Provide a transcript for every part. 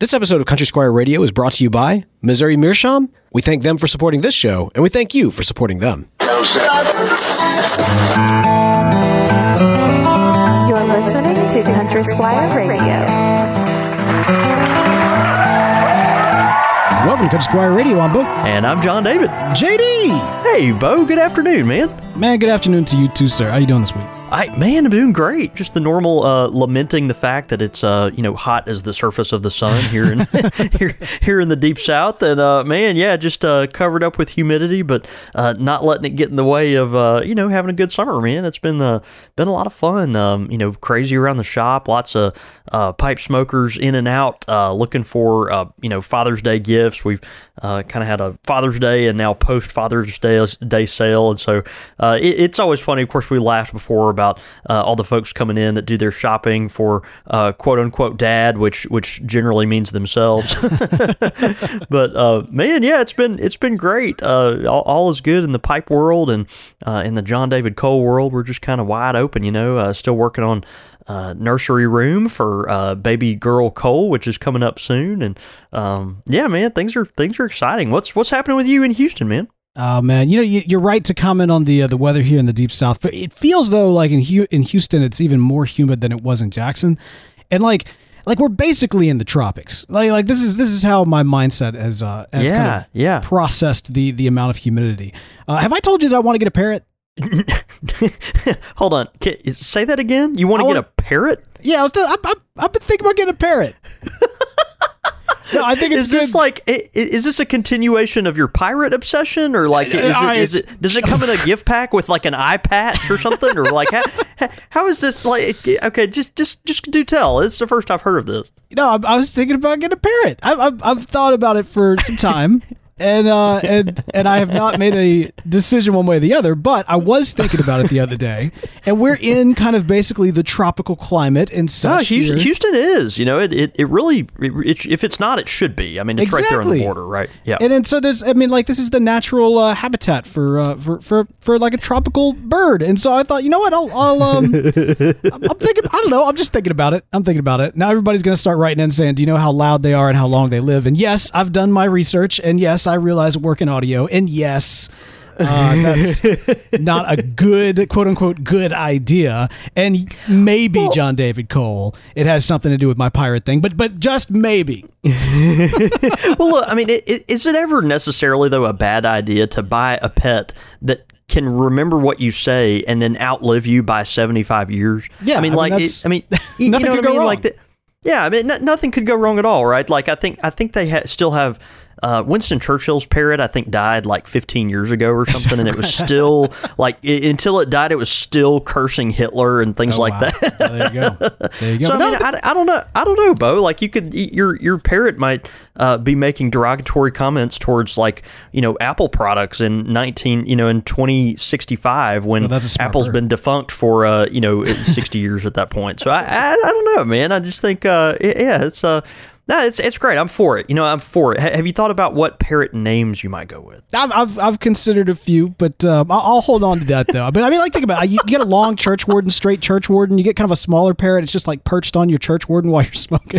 This episode of Country Squire Radio is brought to you by Missouri Meerschaum. We thank them for supporting this show, and we thank you for supporting them. You're listening to Country Squire Radio. Welcome to Country Squire Radio. I'm Bo. And I'm John David. JD! Hey, Bo. Good afternoon, man. Man, good afternoon to you too, sir. How you doing this week? I'm doing great. Just the normal lamenting the fact that it's hot as the surface of the sun here in here in the deep south, and just covered up with humidity, but not letting it get in the way of having a good summer, man. It's been a lot of fun. Crazy around the shop, lots of pipe smokers in and out, looking for Father's Day gifts. We've kind of had a Father's Day and now post Father's Day sale, and so it's always funny. Of course, we laughed before about all the folks coming in that do their shopping for quote unquote dad, which generally means themselves. But it's been great. All is good in the pipe world, and in the John David Cole world, we're just kind of wide open. Still working on nursery room for baby girl Cole, which is coming up soon, and things are exciting. What's happening with you in Houston, man? Oh man, you're right to comment on the weather here in the deep south, but it feels though like in Houston it's even more humid than it was in Jackson, and like we're basically in the tropics. Like this is how my mindset has processed the amount of humidity. Have I told you that I want to get a parrot? Hold on, say that again. You want to get a parrot? Yeah, I've been thinking about getting a parrot. No, I think it's is this a continuation of your pirate obsession, or does it come in a gift pack with like an eye patch or something, or like how is this like? Okay, just do tell. It's the first I've heard of this. I was thinking about getting a parrot. I've thought about it for some time. And I have not made a decision one way or the other, but I was thinking about it the other day, and we're in kind of basically the tropical climate and such. Houston is, it really, if it's not, it should be. I mean, it's right there on the border, right? Yeah. And so this is the natural habitat for like a tropical bird, and so I thought, you know what, I'm thinking, I don't know, I'm just thinking about it. I'm thinking about it. Now everybody's going to start writing in saying, do you know how loud they are and how long they live? And yes, I've done my research, and yes, I realize I work in audio, and yes, that's not a good, quote unquote, good idea. And maybe, John David Cole, it has something to do with my pirate thing, but just maybe. Well, look, I mean, is it ever necessarily, though, a bad idea to buy a pet that can remember what you say and then outlive you by 75 years? Yeah, you know what I mean? Nothing could go wrong at all, right? Like, I think they still have. Winston Churchill's parrot, I think, died like 15 years ago or something, and it was still until it died, it was still cursing Hitler and things like that. Well, there you go. So I don't know, Bo. Like your parrot might be making derogatory comments towards Apple products in 2065 when Apple's been defunct for 60 years at that point. So I don't know, man. I just think it's. No, it's great. I'm for it. I'm for it. Have you thought about what parrot names you might go with? I've considered a few, but I'll hold on to that though. But think about it. You get a long church warden, straight church warden. You get kind of a smaller parrot. It's just like perched on your church warden while you're smoking.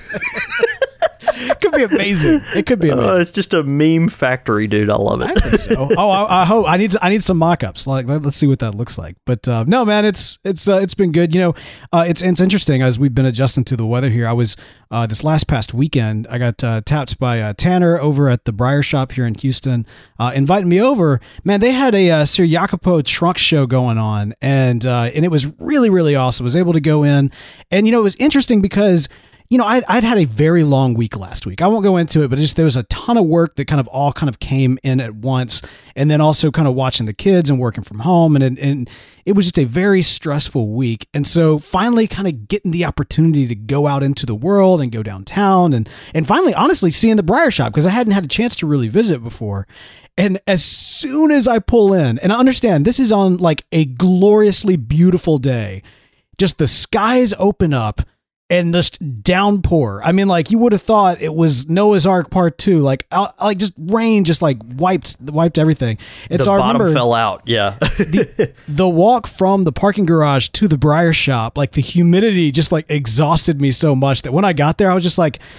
It could be amazing. It could be amazing. It's just a meme factory, dude. I love it. I think so. I hope. I need some mock-ups. Let's see what that looks like. But no, man, it's been good. It's interesting as we've been adjusting to the weather here. I was this past weekend. I got tapped by Tanner over at the Briar Shop here in Houston, inviting me over. Man, they had a Sir Jacopo trunk show going on, and it was really, really awesome. I was able to go in, and it was interesting because. I'd had a very long week last week. I won't go into it, but there was a ton of work that kind of came in at once. And then also kind of watching the kids and working from home. And it was just a very stressful week. And so finally kind of getting the opportunity to go out into the world and go downtown and finally, honestly, seeing the Briar Shop because I hadn't had a chance to really visit before. And as soon as I pull in, and I understand this is on like a gloriously beautiful day, just the skies open up. And just downpour. I mean, you would have thought it was Noah's Ark Part 2. Just rain just wiped everything. The bottom fell out. Yeah. the walk from the parking garage to the Briar Shop, the humidity just exhausted me so much that when I got there, I was just like,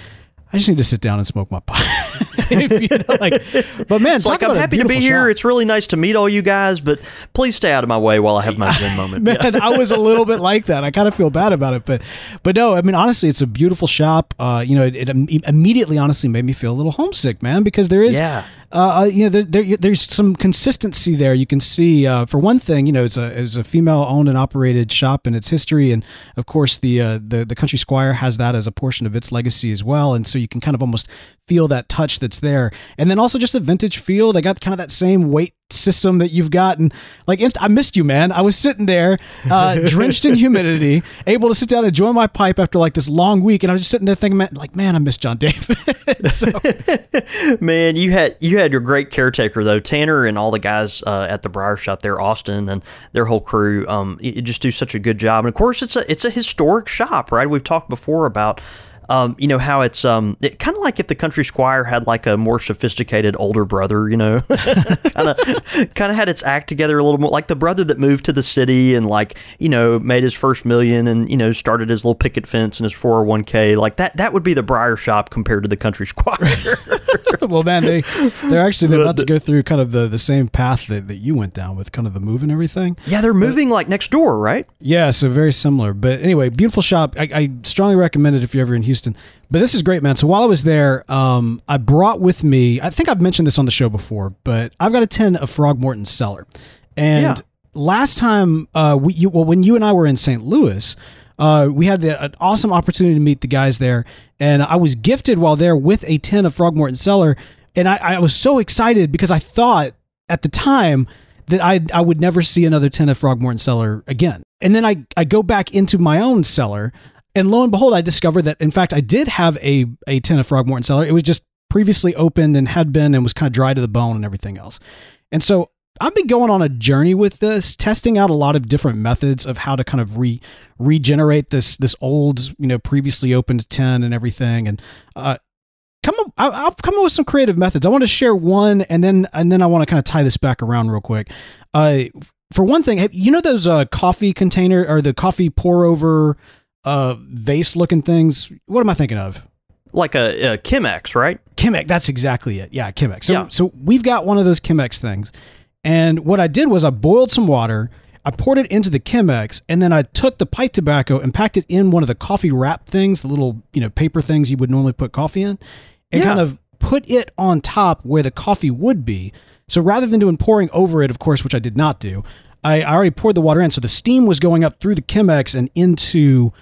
I just need to sit down and smoke my pipe. But man, it's like, I'm happy to be here. It's really nice to meet all you guys, but please stay out of my way while I have my Zen moment. Man, I was a little bit like that. I kind of feel bad about it, but no, I mean, honestly, it's a beautiful shop. It immediately, honestly, made me feel a little homesick, man, because there is, there's some consistency there. You can see, for one thing, it's a female-owned and operated shop in its history, and of course, the Country Squire has that as a portion of its legacy as well, and so you can kind of almost feel that touch that's there. And then also just a vintage feel. They got kind of that same weight system that you've got. And I missed you, man. I was sitting there, drenched in humidity, able to sit down and enjoy my pipe after this long week. And I was just sitting there thinking, man, I miss John David. Man, you had your great caretaker though, Tanner, and all the guys at the Briar Shop there, Austin, and their whole crew. You just do such a good job. And of course, it's a historic shop, right? We've talked before about how it's kind of like if the Country Squire had a more sophisticated older brother, kind of had its act together a little more, like the brother that moved to the city and made his first million and started his little picket fence and his 401k. That would be the Briar Shop compared to the Country Squire. Well, man, they're about to go through kind of the same path that you went down with kind of the move and everything. Yeah, they're moving next door, right? Yeah, so very similar. But anyway, beautiful shop. I strongly recommend it if you're ever in Houston. But this is great, man. So while I was there, I brought with me, I think I've mentioned this on the show before, but I've got a tin of Frogmorton's Cellar. And last time, when you and I were in St. Louis, we had an awesome opportunity to meet the guys there. And I was gifted while there with a tin of Frogmorton's Cellar. And I was so excited because I thought at the time that I would never see another tin of Frogmorton's Cellar again. And then I go back into my own cellar. And lo and behold, I discovered that, in fact, I did have a tin of Frogmorton Cellar. It was just previously opened and had been and was kind of dry to the bone and everything else. And so I've been going on a journey with this, testing out a lot of different methods of how to kind of regenerate this old, previously opened tin and everything. And I've come up with some creative methods. I want to share one, and then I want to kind of tie this back around real quick. For one thing, those coffee container or the coffee pour over vase looking things? What am I thinking of? Like a Chemex, right? Chemex, that's exactly it. Yeah, Chemex. So we've got one of those Chemex things. And what I did was I boiled some water, I poured it into the Chemex, and then I took the pipe tobacco and packed it in one of the coffee wrap things, the little, paper things you would normally put coffee in, and kind of put it on top where the coffee would be. So rather than doing pouring over it, of course, which I did not do, I already poured the water in. So the steam was going up through the Chemex and into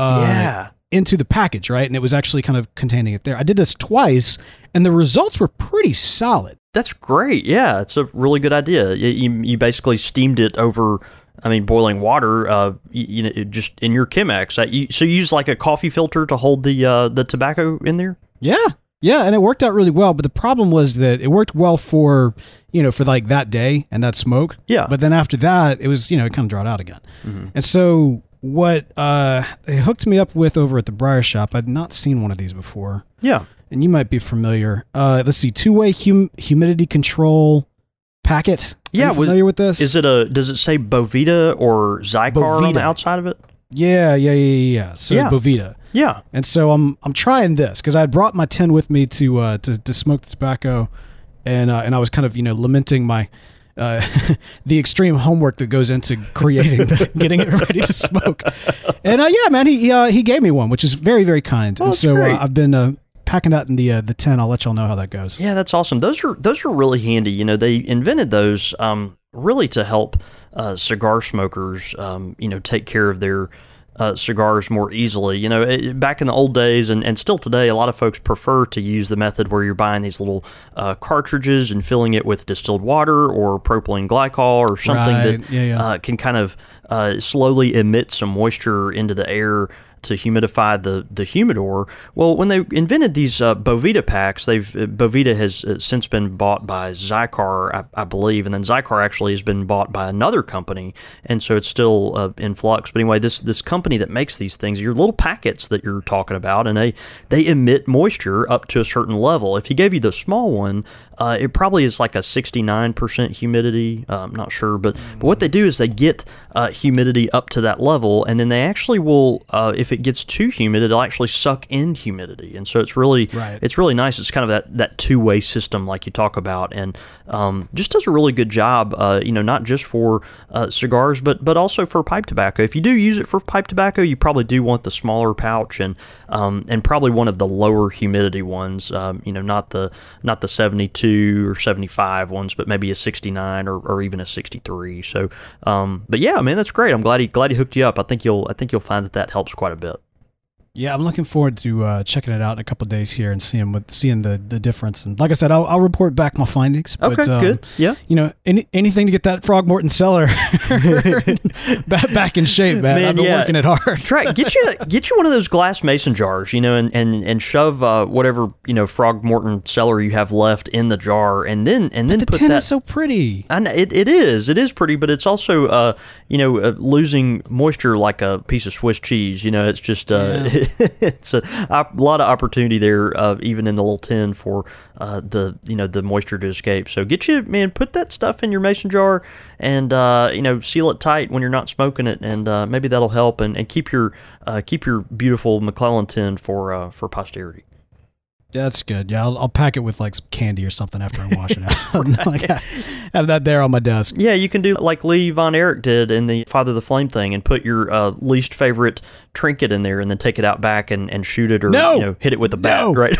the package, right? And it was actually kind of containing it there. I did this twice, and the results were pretty solid. That's great. Yeah, it's a really good idea. You basically steamed it over, boiling water, just in your Chemex. So you use a coffee filter to hold the tobacco in there? Yeah, and it worked out really well. But the problem was that it worked well for that day and that smoke. Yeah. But then after that, it was, it kind of dried out again. Mm-hmm. And so what they hooked me up with over at the Briar Shop, I'd not seen one of these before. Yeah. And you might be familiar. Let's see, two-way humidity control packet. Are you familiar with this? Does it say Boveda or Zycar on the outside of it? Yeah. So Boveda. Yeah. And so I'm trying this because I had brought my tin with me to smoke the tobacco, and I was kind of lamenting my the extreme homework that goes into creating getting it ready to smoke. And man, he gave me one, which is very, very kind. And so I've been packing that in the tin. I'll let y'all know how that goes. Yeah, that's awesome. Those are really handy. They invented those really to help cigar smokers take care of their cigars more easily. Back in the old days and still today, a lot of folks prefer to use the method where you're buying these little cartridges and filling it with distilled water or propylene glycol or something that can kind of slowly emit some moisture into the air to humidify the humidor. Well, when they invented these Boveda packs, Boveda has since been bought by Zycar, I believe, and then Zycar actually has been bought by another company, and so it's still in flux. But anyway, this company that makes these things, your little packets that you're talking about, and they emit moisture up to a certain level. If he gave you the small one, it probably is like a 69% humidity. I'm not sure, but what they do is they get humidity up to that level, and then they actually will, if if it gets too humid, it'll actually suck in humidity, and so it's really nice. It's kind of that two-way system like you talk about, and just does a really good job. Not just for cigars, but also for pipe tobacco. If you do use it for pipe tobacco, you probably do want the smaller pouch and probably one of the lower humidity ones. Not the 72 or 75 ones, but maybe a 69 or even a 63. So, but yeah, man, that's great. I'm glad he hooked you up. I think you'll find that helps quite a bit. Yeah, I'm looking forward to checking it out in a couple of days here and seeing the difference. And like I said, I'll report back my findings. But, okay, good. Yeah. Anything to get that Frogmorton cellar back in shape, man. I've been working it hard. Try get you one of those glass mason jars, and shove whatever Frogmorton cellar you have left in the jar, and then the put tin that. Is so pretty. I know, it is pretty, but it's also losing moisture like a piece of Swiss cheese. It's just it's a lot of opportunity there, even in the little tin for the moisture to escape. So put that stuff in your mason jar and seal it tight when you're not smoking it, and maybe that'll help and keep your beautiful McClellan tin for posterity. That's good. Yeah, I'll pack it with like some candy or something after I wash it out. Have that there on my desk. Yeah, you can do like Lee Von Erich did in the Father the Flame thing and put your least favorite trinket in there and then take it out back and shoot it or hit it with a bat, right?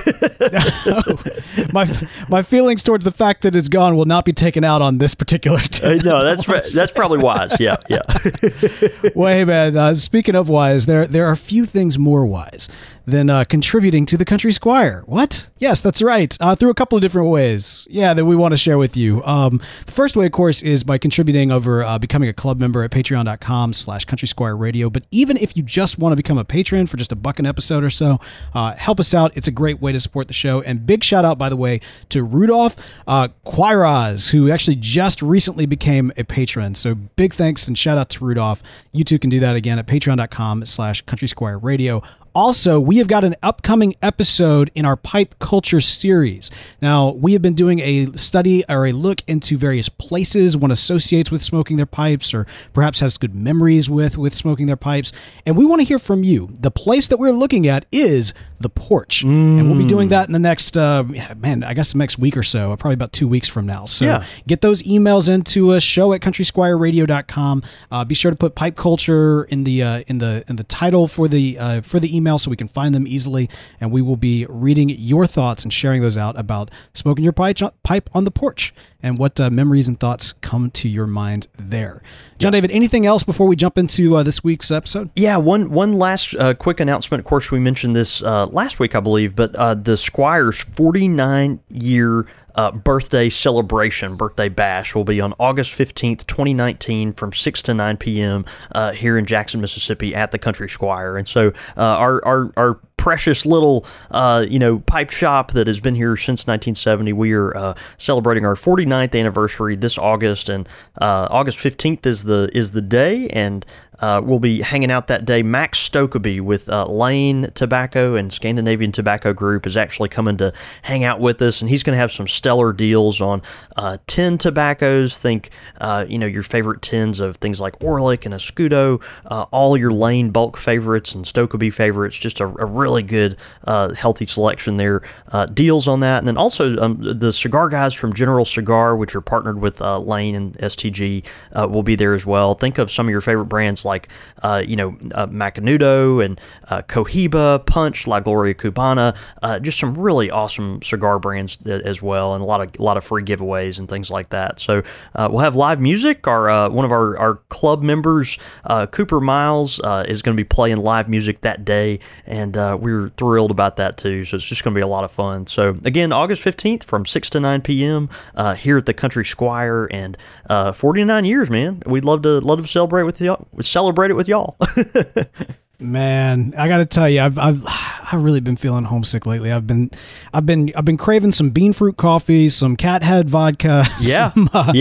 No. My feelings towards the fact that it's gone will not be taken out on this particular no, that's probably wise. Yeah. Well, hey man, speaking of wise, there are few things more wise than contributing to the Country Squire. What? Yes, that's right. Through a couple of different ways. Yeah, that we want to share with you. The first way, of course, is by contributing over becoming a club member at patreon.com/Country Squire Radio. But even if you just want to become a patron for just $1 an episode or so, help us out. It's a great way to support the show. And big shout out, by the way, to Rudolph Quiroz, who actually just recently became a patron. So big thanks and shout out to Rudolph. You too can do that again at patreon.com/Country Squire Radio. Also, we have got an upcoming episode in our pipe culture series. Now, we have been doing a study or a look into various places one associates with smoking their pipes or perhaps has good memories with smoking their pipes. And we want to hear from you. The place that we're looking at is the porch. And we'll be doing that in the next, the next week or so, probably about 2 weeks from now. So get those emails into show@countrysquireradio.com. Be sure to put pipe culture in the title for the email so we can find them easily, and we will be reading your thoughts and sharing those out about smoking your pipe on the porch and what memories and thoughts come to your mind there. John David, anything else before we jump into this week's episode? Yeah, one last quick announcement. Of course, we mentioned this last week, I believe, but the Squire's 49-year birthday bash will be on August 15th, 2019 from 6 to 9 p.m. Here in Jackson, Mississippi at the Country Squire. And so our precious little pipe shop that has been here since 1970. We are celebrating our 49th anniversary this August, and August 15th is the day, and we'll be hanging out that day. Max Stokeby with Lane Tobacco and Scandinavian Tobacco Group is actually coming to hang out with us, and he's going to have some stellar deals on tin tobaccos. Think your favorite tins of things like Orlik and Escudo, all your Lane bulk favorites and Stokeby favorites. Just a really good healthy selection there. Deals on that, and then also the cigar guys from General Cigar, which are partnered with Lane and STG, will be there as well. Think of some of your favorite brands like Macanudo and Cohiba, Punch, La Gloria Cubana, just some really awesome cigar brands as well, and a lot of free giveaways and things like that. So we'll have live music. One of our club members, Cooper Miles, is going to be playing live music that day, and we're thrilled about that too. So it's just going to be a lot of fun. So again, August 15th from 6 to 9 p.m. Here at the Country Squire, and 49 years, man. We'd love to celebrate with y'all. Celebrate it with y'all. Man, I got to tell you, I've really been feeling homesick lately. I've been craving some bean fruit coffee, some cat head vodka. Yeah,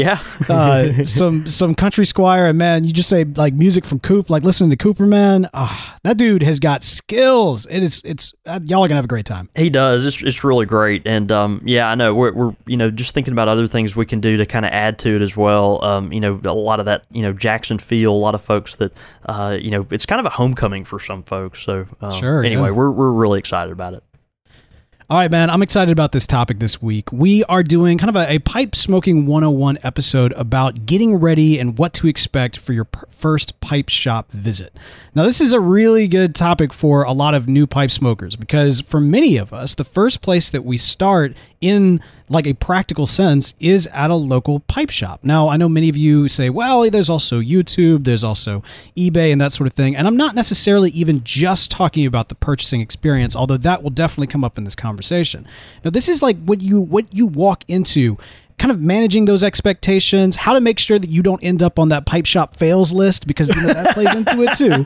some Country Squire, and man, you just say like music from Coop, like listening to Cooper, man. That dude has got skills. It's y'all are gonna have a great time. He does. It's really great, and I know we're just thinking about other things we can do to kind of add to it as well. A lot of that Jackson feel. A lot of folks that it's kind of a homecoming for some folks. So sure. Anyway, Yeah. we're really excited about it. All right, man, I'm excited about this topic this week. We are doing kind of a pipe smoking 101 episode about getting ready and what to expect for your first pipe shop visit. Now, this is a really good topic for a lot of new pipe smokers because for many of us, the first place that we start in like a practical sense is at a local pipe shop. Now, I know many of you say, well, there's also YouTube, there's also eBay and that sort of thing. And I'm not necessarily even just talking about the purchasing experience, although that will definitely come up in this conversation. Now, this is like what you walk into, kind of managing those expectations, how to make sure that you don't end up on that pipe shop fails list because that plays into it too.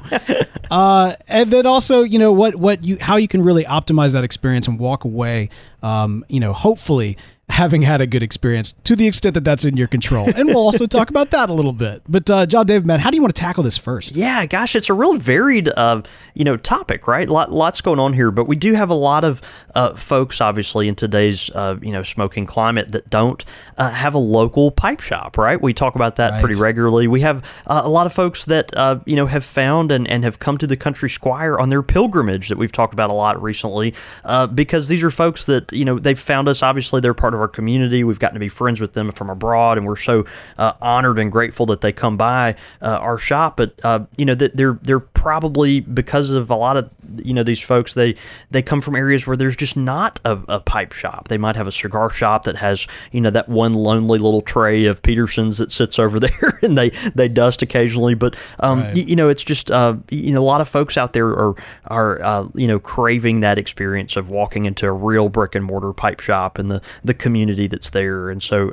And then also, how you can really optimize that experience and walk away, hopefully having had a good experience to the extent that that's in your control. And we'll also talk about that a little bit. But John, Dave, man, how do you want to tackle this first? Yeah, gosh, it's a real varied, topic, right? Lots going on here, but we do have a lot of folks, obviously, in today's, smoking climate that don't have a local pipe shop, right? We talk about that pretty regularly. We have a lot of folks that, have found and have come to the Country Squire on their pilgrimage that we've talked about a lot recently, because these are folks that, they've found us. Obviously, they're part of our community. We've gotten to be friends with them from abroad, and we're so honored and grateful that they come by our shop. But they're probably, because of a lot of these folks, they come from areas where there's just not a pipe shop. They might have a cigar shop that has that one lonely little tray of Petersons that sits over there, and they dust occasionally. But it's just a lot of folks out there are craving that experience of walking into a real brick and mortar pipe shop and the community that's there. And so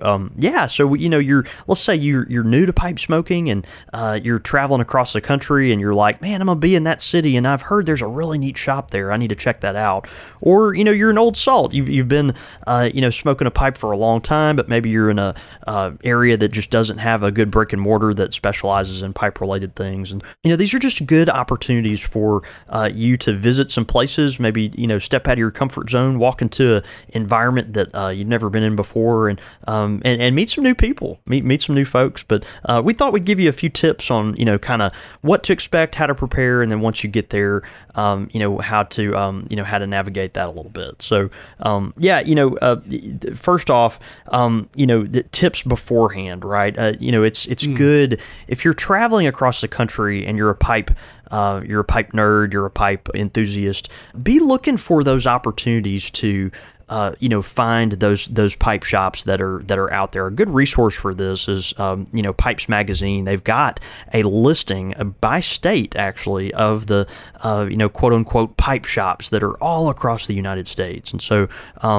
let's say you're new to pipe smoking and you're traveling across the country and you're like, man, I'm gonna be in that city and I've heard there's a really neat shop there. I need to check that out. Or you're an old salt. You've been smoking a pipe for a long time, but maybe you're in a area that just doesn't have a good brick and mortar that specializes in pipe related things. And these are just good opportunities for you to visit some places. Maybe step out of your comfort zone, walk into an environment that you've never been in before, and meet some new people, meet some new folks. But we thought we'd give you a few tips on kind of what to expect, how to prepare, and then once you get there, how to navigate that a little bit. So first off, the tips beforehand, right? It's good if you're traveling across the country and you're a pipe nerd, you're a pipe enthusiast, be looking for those opportunities to find those pipe shops that are out there. A good resource for this is Pipes Magazine. They've got a listing by state actually of the quote unquote pipe shops that are all across the United States. And so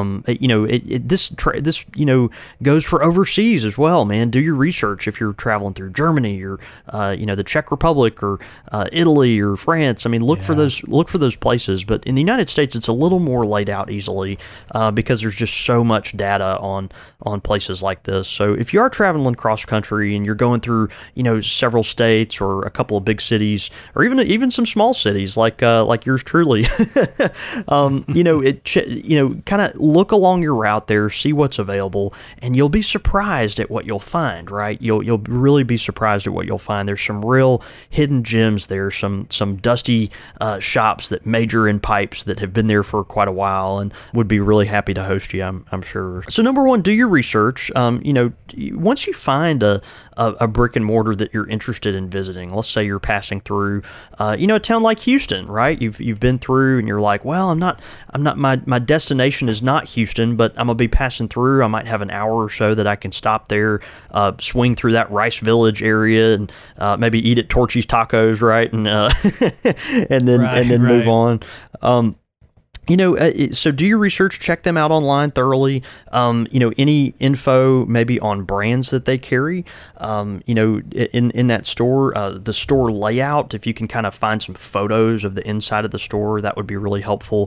this goes for overseas as well. Man, do your research if you're traveling through Germany or the Czech Republic or Italy or France. I mean, look for those places. But in the United States, it's a little more laid out easily. Because there's just so much data on places like this. So if you are traveling cross country and you're going through several states or a couple of big cities or even some small cities like yours truly, kind of look along your route there, see what's available, and you'll be surprised at what you'll find. Right, you'll really be surprised at what you'll find. There's some real hidden gems there, some dusty shops that major in pipes that have been there for quite a while and would be really happy to host you, I'm sure. So number one, do your research. Once you find a brick and mortar that you're interested in visiting, let's say you're passing through, a town like Houston, right? You've been through and you're like, well, I'm not. My destination is not Houston, but I'm gonna be passing through. I might have an hour or so that I can stop there, swing through that Rice Village area, and maybe eat at Torchy's Tacos, right? And and then move on. So do your research, check them out online thoroughly. Any info maybe on brands that they carry, in that store, the store layout, if you can kind of find some photos of the inside of the store, that would be really helpful.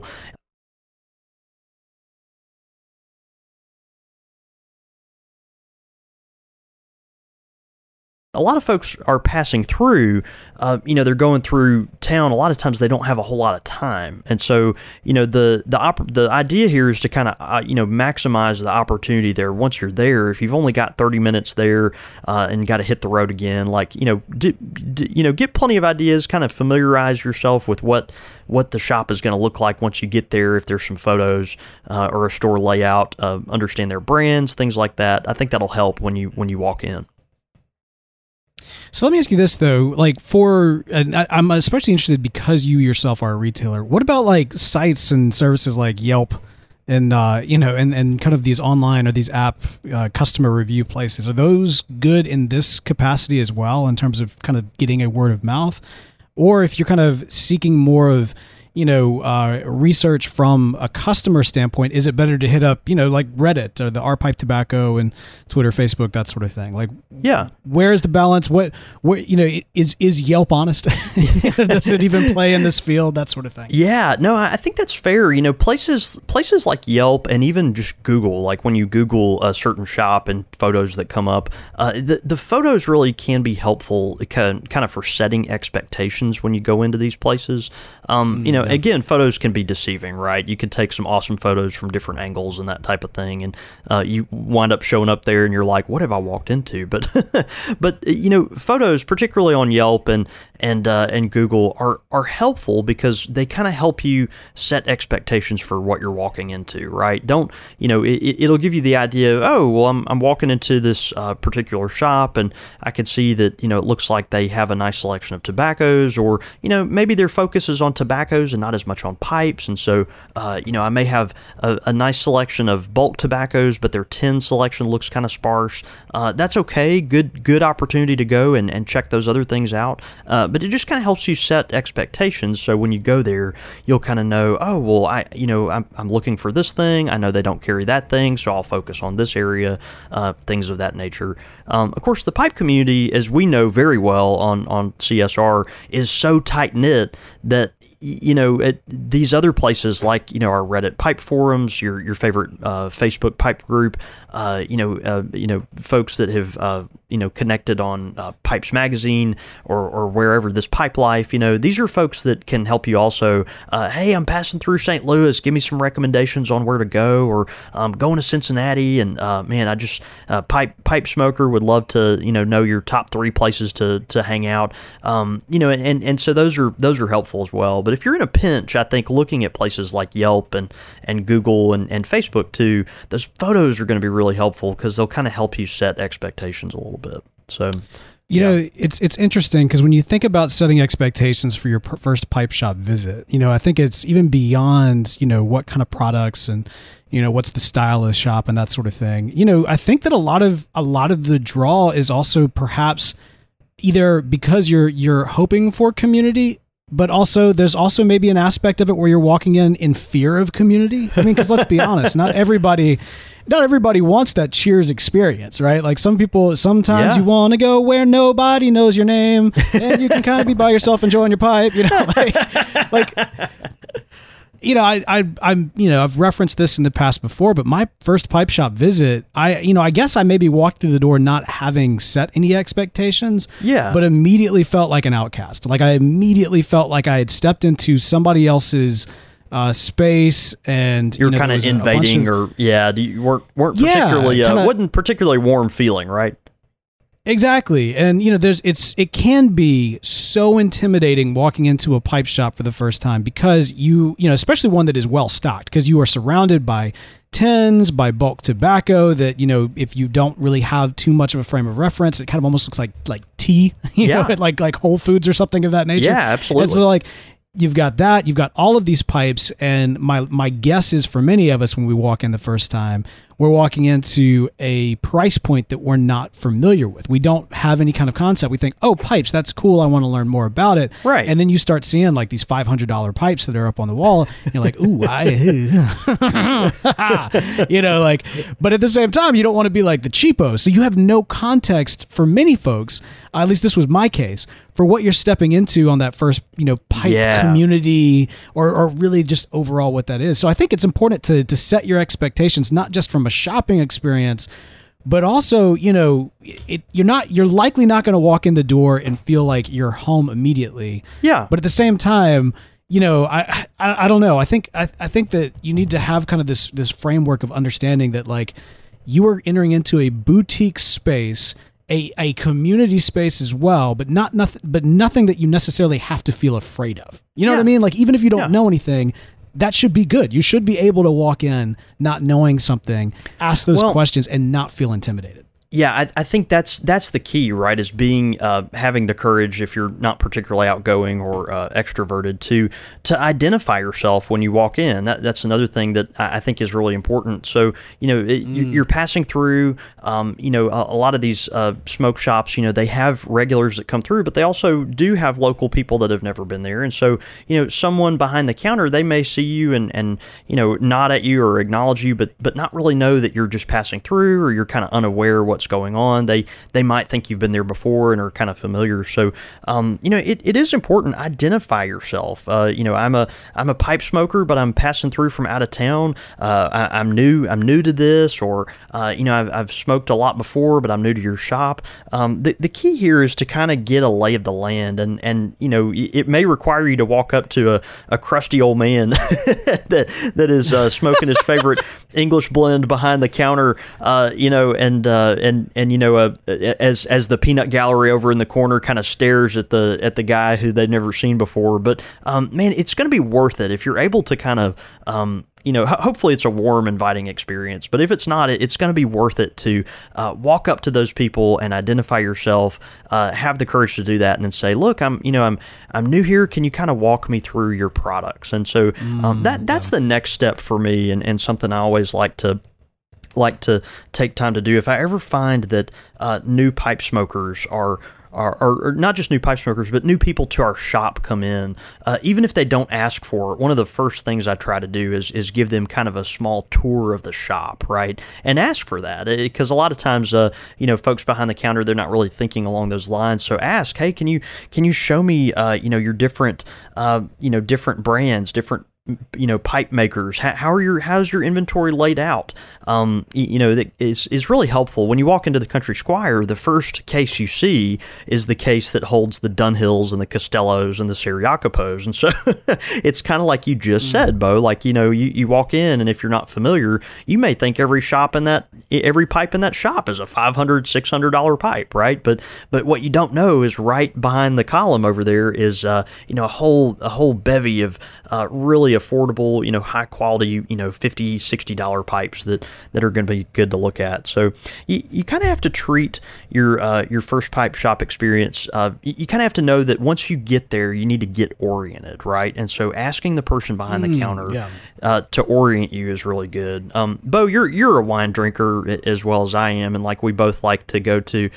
A lot of folks are passing through, they're going through town. A lot of times they don't have a whole lot of time. And so, the idea here is to kind of, maximize the opportunity there. Once you're there, if you've only got 30 minutes there and got to hit the road again, get plenty of ideas, kind of familiarize yourself with what the shop is going to look like once you get there. If there's some photos or a store layout, understand their brands, things like that. I think that'll help when you walk in. So let me ask you this though, I'm especially interested because you yourself are a retailer. What about like sites and services like Yelp and, and kind of these online or these app customer review places? Are those good in this capacity as well in terms of kind of getting a word of mouth? Or if you're kind of seeking more of, research from a customer standpoint, is it better to hit up, like Reddit or the R Pipe Tobacco and Twitter, Facebook, that sort of thing? Like, yeah, where's the balance? What is Yelp honest? Does it even play in this field? That sort of thing. Yeah, no, I think that's fair. Places like Yelp and even just Google, like when you Google a certain shop and photos that come up, the photos really can be helpful, kind of for setting expectations when you go into these places. Again, photos can be deceiving, right? You can take some awesome photos from different angles and that type of thing, and you wind up showing up there and you're like, what have I walked into? But photos, particularly on Yelp and Google, are helpful because they kind of help you set expectations for what you're walking into, right? It'll give you the idea, I'm walking into this particular shop and I can see that, it looks like they have a nice selection of tobaccos, or, maybe their focus is on tobaccos and not as much on pipes. And so, I may have a nice selection of bulk tobaccos, but their tin selection looks kind of sparse. That's okay. Good opportunity to go and check those other things out. But it just kind of helps you set expectations. So when you go there, you'll kind of know, I'm looking for this thing. I know they don't carry that thing, so I'll focus on this area, things of that nature. Of course, the pipe community, as we know very well on CSR, is so tight-knit that these other places like, our Reddit pipe forums, your favorite Facebook pipe group, folks that have, connected on Pipes Magazine or wherever, this Pipe Life, these are folks that can help you also. Hey, I'm passing through St. Louis. Give me some recommendations on where to go, or going to Cincinnati. And man, I just pipe smoker would love to, know your top 3 places to hang out. And so those are helpful as well. But if you're in a pinch, I think looking at places like Yelp and Google and Facebook too, those photos are going to be really helpful because they'll kind of help you set expectations a little bit. So, it's interesting because when you think about setting expectations for your first pipe shop visit, I think it's even beyond, what kind of products and, what's the style of the shop and that sort of thing. I think that a lot of the draw is also perhaps either because you're hoping for community, but also there's also maybe an aspect of it where you're walking in fear of community. I mean, because let's be honest, not everybody wants that Cheers experience, right? Like sometimes you want to go where nobody knows your name and you can kind of be by yourself enjoying your pipe, I've referenced this in the past before, but my first pipe shop visit, I guess I maybe walked through the door not having set any expectations, but immediately felt like an outcast. Like I immediately felt like I had stepped into somebody else's space, and you're kind of invading, you weren't particularly wasn't particularly warm feeling, right? Exactly. And it can be so intimidating walking into a pipe shop for the first time because especially one that is well stocked, because you are surrounded by tins, by bulk tobacco that, if you don't really have too much of a frame of reference, it kind of almost looks like tea, like Whole Foods or something of that nature. Yeah, absolutely. And so you've got that, you've got all of these pipes, and my guess is for many of us when we walk in the first time, we're walking into a price point that we're not familiar with. We don't have any kind of concept. We think, oh, pipes, that's cool. I want to learn more about it. Right. And then you start seeing like these $500 pipes that are up on the wall. And you're like, ooh, but at the same time, you don't want to be like the cheapo. So you have no context for many folks. At least this was my case, for what you're stepping into on that first, pipe community or really just overall what that is. So I think it's important to set your expectations, not just from a shopping experience, but also, you're likely not going to walk in the door and feel like you're home immediately. Yeah. But at the same time, I don't know. I think that you need to have kind of this framework of understanding that like you are entering into a boutique space, a community space as well, but nothing that you necessarily have to feel afraid of. You know what I mean? Like even if you don't know anything, that should be good. You should be able to walk in not knowing something, ask those questions, and not feel intimidated. Yeah, I think that's the key, right? Is being having the courage, if you're not particularly outgoing or extroverted, to identify yourself when you walk in. That's another thing that I think is really important. So you're passing through. A lot of these smoke shops, they have regulars that come through, but they also do have local people that have never been there. And so someone behind the counter, they may see you and nod at you or acknowledge you, but not really know that you're just passing through, or you're kind of unaware what's going on. They might think you've been there before and are kind of familiar. So it is important. Identify yourself. I'm a pipe smoker, but I'm passing through from out of town. I'm new to this, or I've smoked a lot before, but I'm new to your shop. The key here is to kind of get a lay of the land, and it may require you to walk up to a crusty old man that is smoking his favorite English blend behind the counter, as the peanut gallery over in the corner kind of stares at the guy who they've never seen before. But man, it's going to be worth it if you're able to kind of hopefully it's a warm, inviting experience. But if it's not, it's going to be worth it to walk up to those people and identify yourself, have the courage to do that, and then say, "Look, I'm new here. Can you kind of walk me through your products?" And so that's the next step for me, and something I always like to take time to do. If I ever find that new pipe smokers are not just new pipe smokers, but new people to our shop come in, even if they don't ask for it, one of the first things I try to do is give them kind of a small tour of the shop, right? And ask for that, because a lot of times, folks behind the counter, they're not really thinking along those lines. So ask, hey, can you show me, your different brands, different pipe makers. How's your inventory laid out? That is really helpful. When you walk into the Country Squire, the first case you see is the case that holds the Dunhills and the Costellos and the Siriacopos. And so it's kind of like you just said, Bo, like, you walk in, and if you're not familiar, you may think every pipe in that shop is a $500, $600 pipe, right? But what you don't know is right behind the column over there is, a whole bevy of really affordable, high quality, $50, $60 pipes that are going to be good to look at. So you kind of have to treat your first pipe shop experience. You kind of have to know that once you get there, you need to get oriented, right? And so asking the person behind the counter to orient you is really good. Bo, you're a wine drinker as well as I am, and like we both like to go to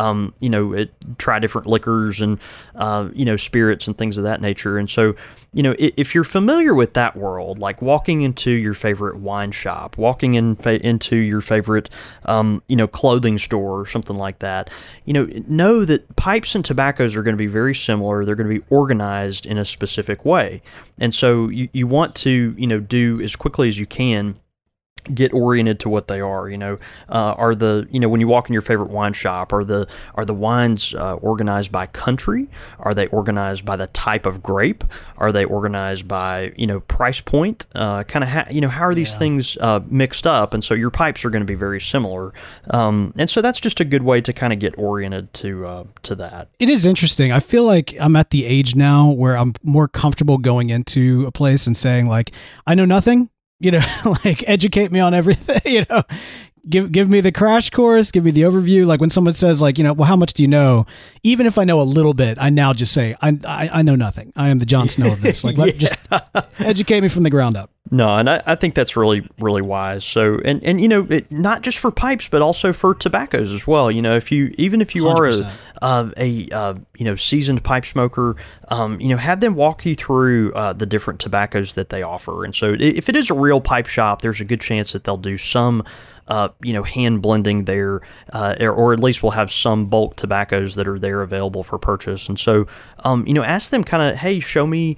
try different liquors and spirits and things of that nature. And so if you're familiar with that world, like walking into your favorite wine shop, walking into your favorite clothing store or something like that, know that pipes and tobaccos are going to be very similar. They're going to be organized in a specific way, and so you want to do as quickly as you can, get oriented to what they are. Are when you walk in your favorite wine shop, are the wines organized by country? Are they organized by the type of grape? Are they organized by price point? How are these things mixed up? And so your pipes are going to be very similar. And so that's just a good way to kind of get oriented to that. It is interesting. I feel like I'm at the age now where I'm more comfortable going into a place and saying, like, I know nothing. Like, educate me on everything, give me the crash course, give me the overview. Like when someone says, like, well, how much do you know? Even if I know a little bit, I now just say, I know nothing. I am the Jon Snow of this. Like, just educate me from the ground up. No, and I think that's really, really wise. So, and you know, not just for pipes, but also for tobaccos as well. You know, if you are 100%. you know, seasoned pipe smoker, you know, have them walk you through the different tobaccos that they offer. And so, if it is a real pipe shop, there's a good chance that they'll do some you know, hand blending there, or at least we'll have some bulk tobaccos that are there available for purchase. And so, you know, ask them kind of, hey, show me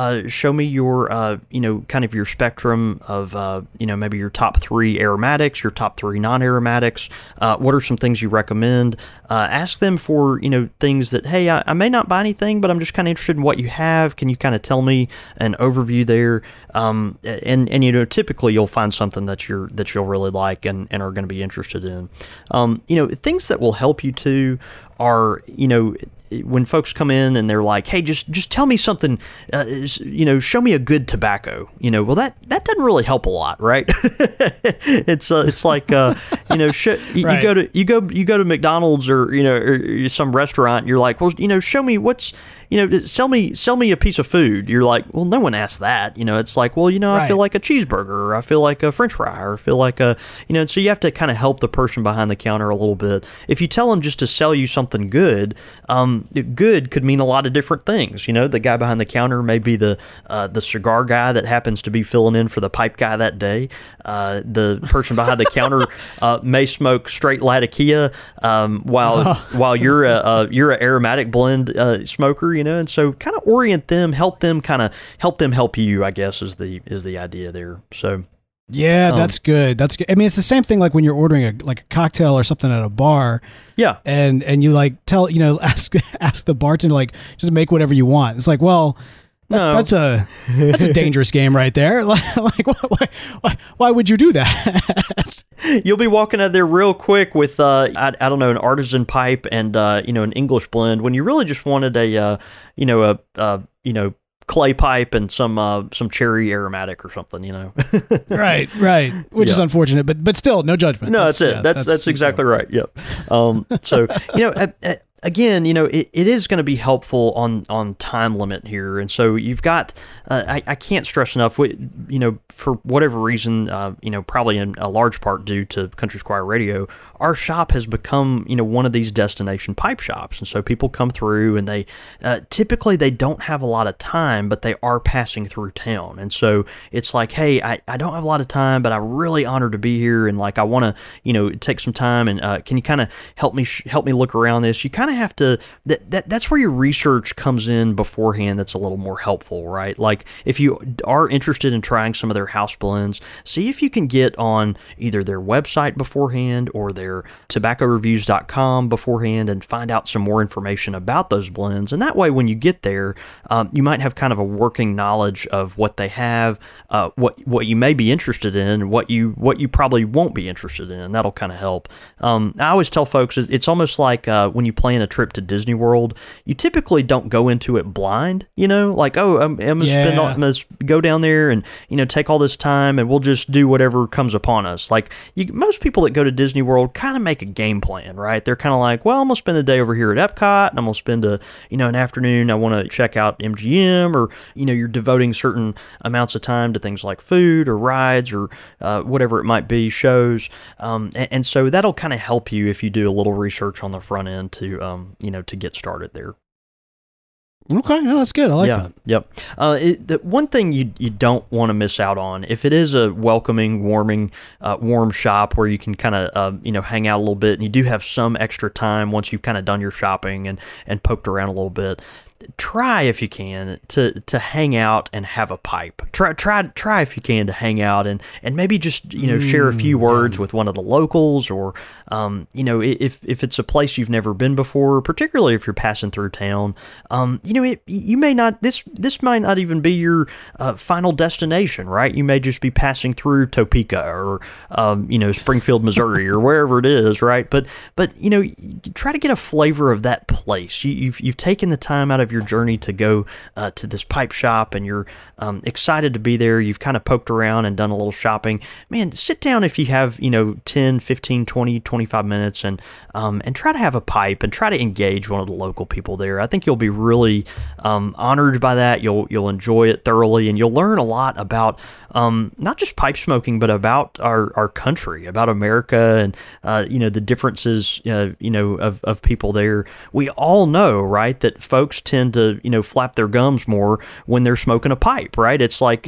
your, you know, kind of your spectrum of, you know, maybe your top 3 aromatics, your top 3 non-aromatics. What are some things you recommend? Ask them for, you know, things that, hey, I may not buy anything, but I'm just kind of interested in what you have. Can you kind of tell me an overview there? And you know, typically you'll find something that you'll really like and are going to be interested in. You know, things that will help you too are, you know, when folks come in and they're like, hey, just tell me something, you know, show me a good tobacco, you know, well, that doesn't really help a lot, right? It's like, you know, Right. you go to McDonald's or, you know, or some restaurant, and you're like, well, you know, show me you know, sell me a piece of food. You're like, well, no one asked that. You know, it's like, well, you know, I feel like a cheeseburger, or I feel like a French fry, or I feel like a, you know, and so you have to kind of help the person behind the counter a little bit. If you tell them just to sell you something good, good could mean a lot of different things. You know, the guy behind the counter may be the cigar guy that happens to be filling in for the pipe guy that day. The person behind the counter may smoke straight Latakia, while you're an aromatic blend smoker. You know, and so kind of orient them, help them help you, I guess, is the idea there. So Yeah, that's good. That's good. I mean, it's the same thing like when you're ordering a cocktail or something at a bar. Yeah. And you like ask the bartender, like, just make whatever you want. It's like, well, that's a dangerous game right there. Like why would you do that? You'll be walking out there real quick with I don't know, an artisan pipe and you know, an English blend, when you really just wanted a clay pipe and some cherry aromatic or something, you know. Right, which is unfortunate, but still, no judgment. No, that's it. That's exactly right. Yep. So, you know, again, you know, it is going to be helpful on time limit here, and so you've got. I can't stress enough. You know, for whatever reason, you know, probably in a large part due to Country Squire Radio, our shop has become, you know, one of these destination pipe shops, and so people come through, and they typically they don't have a lot of time, but they are passing through town, and so it's like, hey, I don't have a lot of time, but I'm really honored to be here, and like I want to, you know, take some time, and can you kind of help me look around this? You kind of have to. That's where your research comes in beforehand. That's a little more helpful, right? Like if you are interested in trying some of their house blends, see if you can get on either their website beforehand or their tobaccoreviews.com beforehand and find out some more information about those blends. And that way, when you get there, you might have kind of a working knowledge of what they have, what you may be interested in, and what you probably won't be interested in. That'll kind of help. I always tell folks it's almost like when you plan a trip to Disney World, you typically don't go into it blind, you know, like, oh, I'm gonna go down there and, you know, take all this time and we'll just do whatever comes upon us. Like most people that go to Disney World kind of make a game plan, right? They're kind of like, well, I'm gonna spend a day over here at Epcot, and I'm gonna spend an afternoon. I want to check out MGM, or, you know, you're devoting certain amounts of time to things like food or rides or whatever it might be, shows, and so that'll kind of help you if you do a little research on the front end to to get started there. Okay, no, that's good. I like that. Yep. The one thing you don't want to miss out on, if it is a welcoming, warm shop where you can kind of hang out a little bit, and you do have some extra time once you've kind of done your shopping and poked around a little bit, try if you can to hang out and have a pipe. Try if you can to hang out and maybe just share a few words with one of the locals, or if it's a place you've never been before, particularly if you're passing through town. You may not, this might not even be your final destination, right? You may just be passing through Topeka or Springfield, Missouri, or wherever it is, right? But try to get a flavor of that place. You've taken the time out of your journey to go to this pipe shop, and you're excited to be there. You've kind of poked around and done a little shopping. Man, sit down if you have 10, 15, 20, 25 minutes and try to have a pipe and try to engage one of the local people there. I think you'll be really honored by that. You'll enjoy it thoroughly, and you'll learn a lot about not just pipe smoking, but about our country, about America, and the differences of people there. We all know, right, that folks tend to flap their gums more when they're smoking a pipe, right? It's like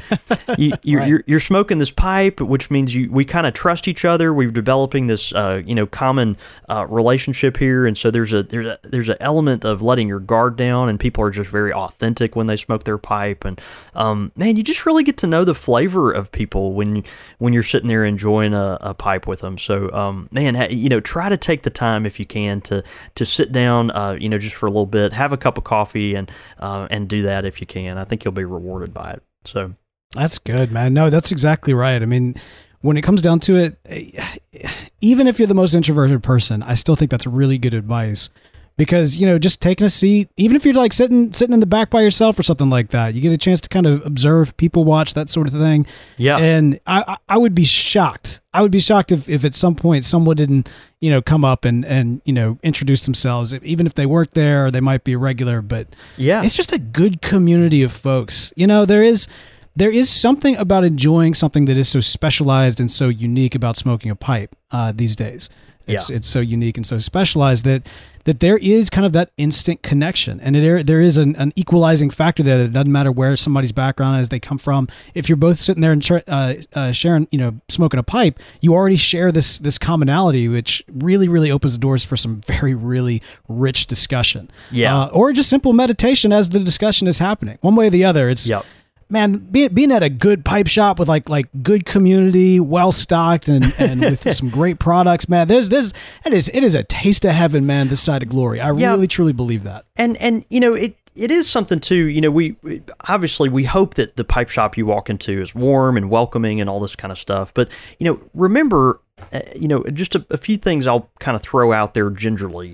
you're smoking this pipe, which means we kind of trust each other. We're developing this common relationship here, and so there's an element of letting your guard down, and people are just very authentic when they smoke their pipe, and man, you just really get to know the flavor of people when you're sitting there enjoying a pipe with them. So man, try to take the time if you can to sit down, just for a little bit, have a cup of coffee, and do that if you can. I think you'll be rewarded by it. So that's good, man. No, that's exactly right. I mean, when it comes down to it, even if you're the most introverted person, I still think that's really good advice. Because, just taking a seat, even if you're like sitting in the back by yourself or something like that, you get a chance to kind of observe, people watch, that sort of thing. Yeah. And I would be shocked. I would be shocked if at some point someone didn't, come up and introduce themselves, even if they work there or they might be a regular. But yeah, it's just a good community of folks. There is something about enjoying something that is so specialized and so unique about smoking a pipe these days. It's so unique and so specialized that there is kind of that instant connection, and there is an equalizing factor there that it doesn't matter where somebody's background is, they come from. If you're both sitting there and sharing, smoking a pipe, you already share this commonality, which really, really opens the doors for some very, really rich discussion. Yeah. Or just simple meditation as the discussion is happening. One way or the other, it's... Yep. Man, being at a good pipe shop with like good community, well stocked, and with some great products, man, it is a taste of heaven, man. This side of glory, I really truly believe that. And it is something too. We obviously we hope that the pipe shop you walk into is warm and welcoming and all this kind of stuff. But remember. Just a few things I'll kind of throw out there gingerly.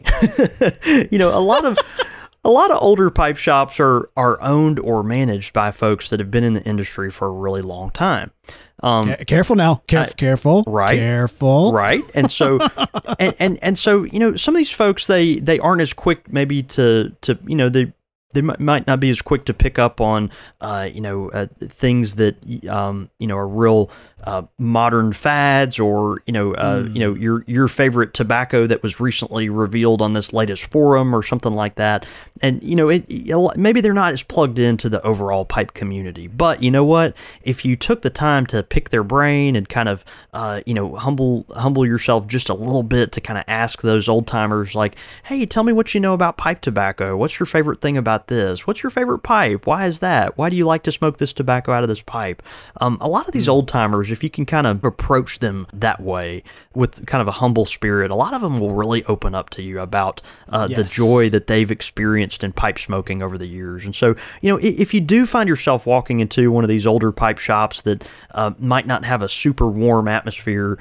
A lot of older pipe shops are owned or managed by folks that have been in the industry for a really long time. Careful now. Careful. Right. Careful. Right. And so, and so, some of these folks, they aren't as quick maybe to they might not be as quick to pick up on, things that, are real modern fads, or your favorite tobacco that was recently revealed on this latest forum or something like that. And maybe they're not as plugged into the overall pipe community. But you know what? If you took the time to pick their brain and kind of humble yourself just a little bit to kind of ask those old timers, like, hey, tell me what you know about pipe tobacco. What's your favorite thing about this? What's your favorite pipe? Why is that? Why do you like to smoke this tobacco out of this pipe? A lot of these old timers, if you can kind of approach them that way with kind of a humble spirit, a lot of them will really open up to you about the joy that they've experienced in pipe smoking over the years. And so, if you do find yourself walking into one of these older pipe shops that might not have a super warm atmosphere,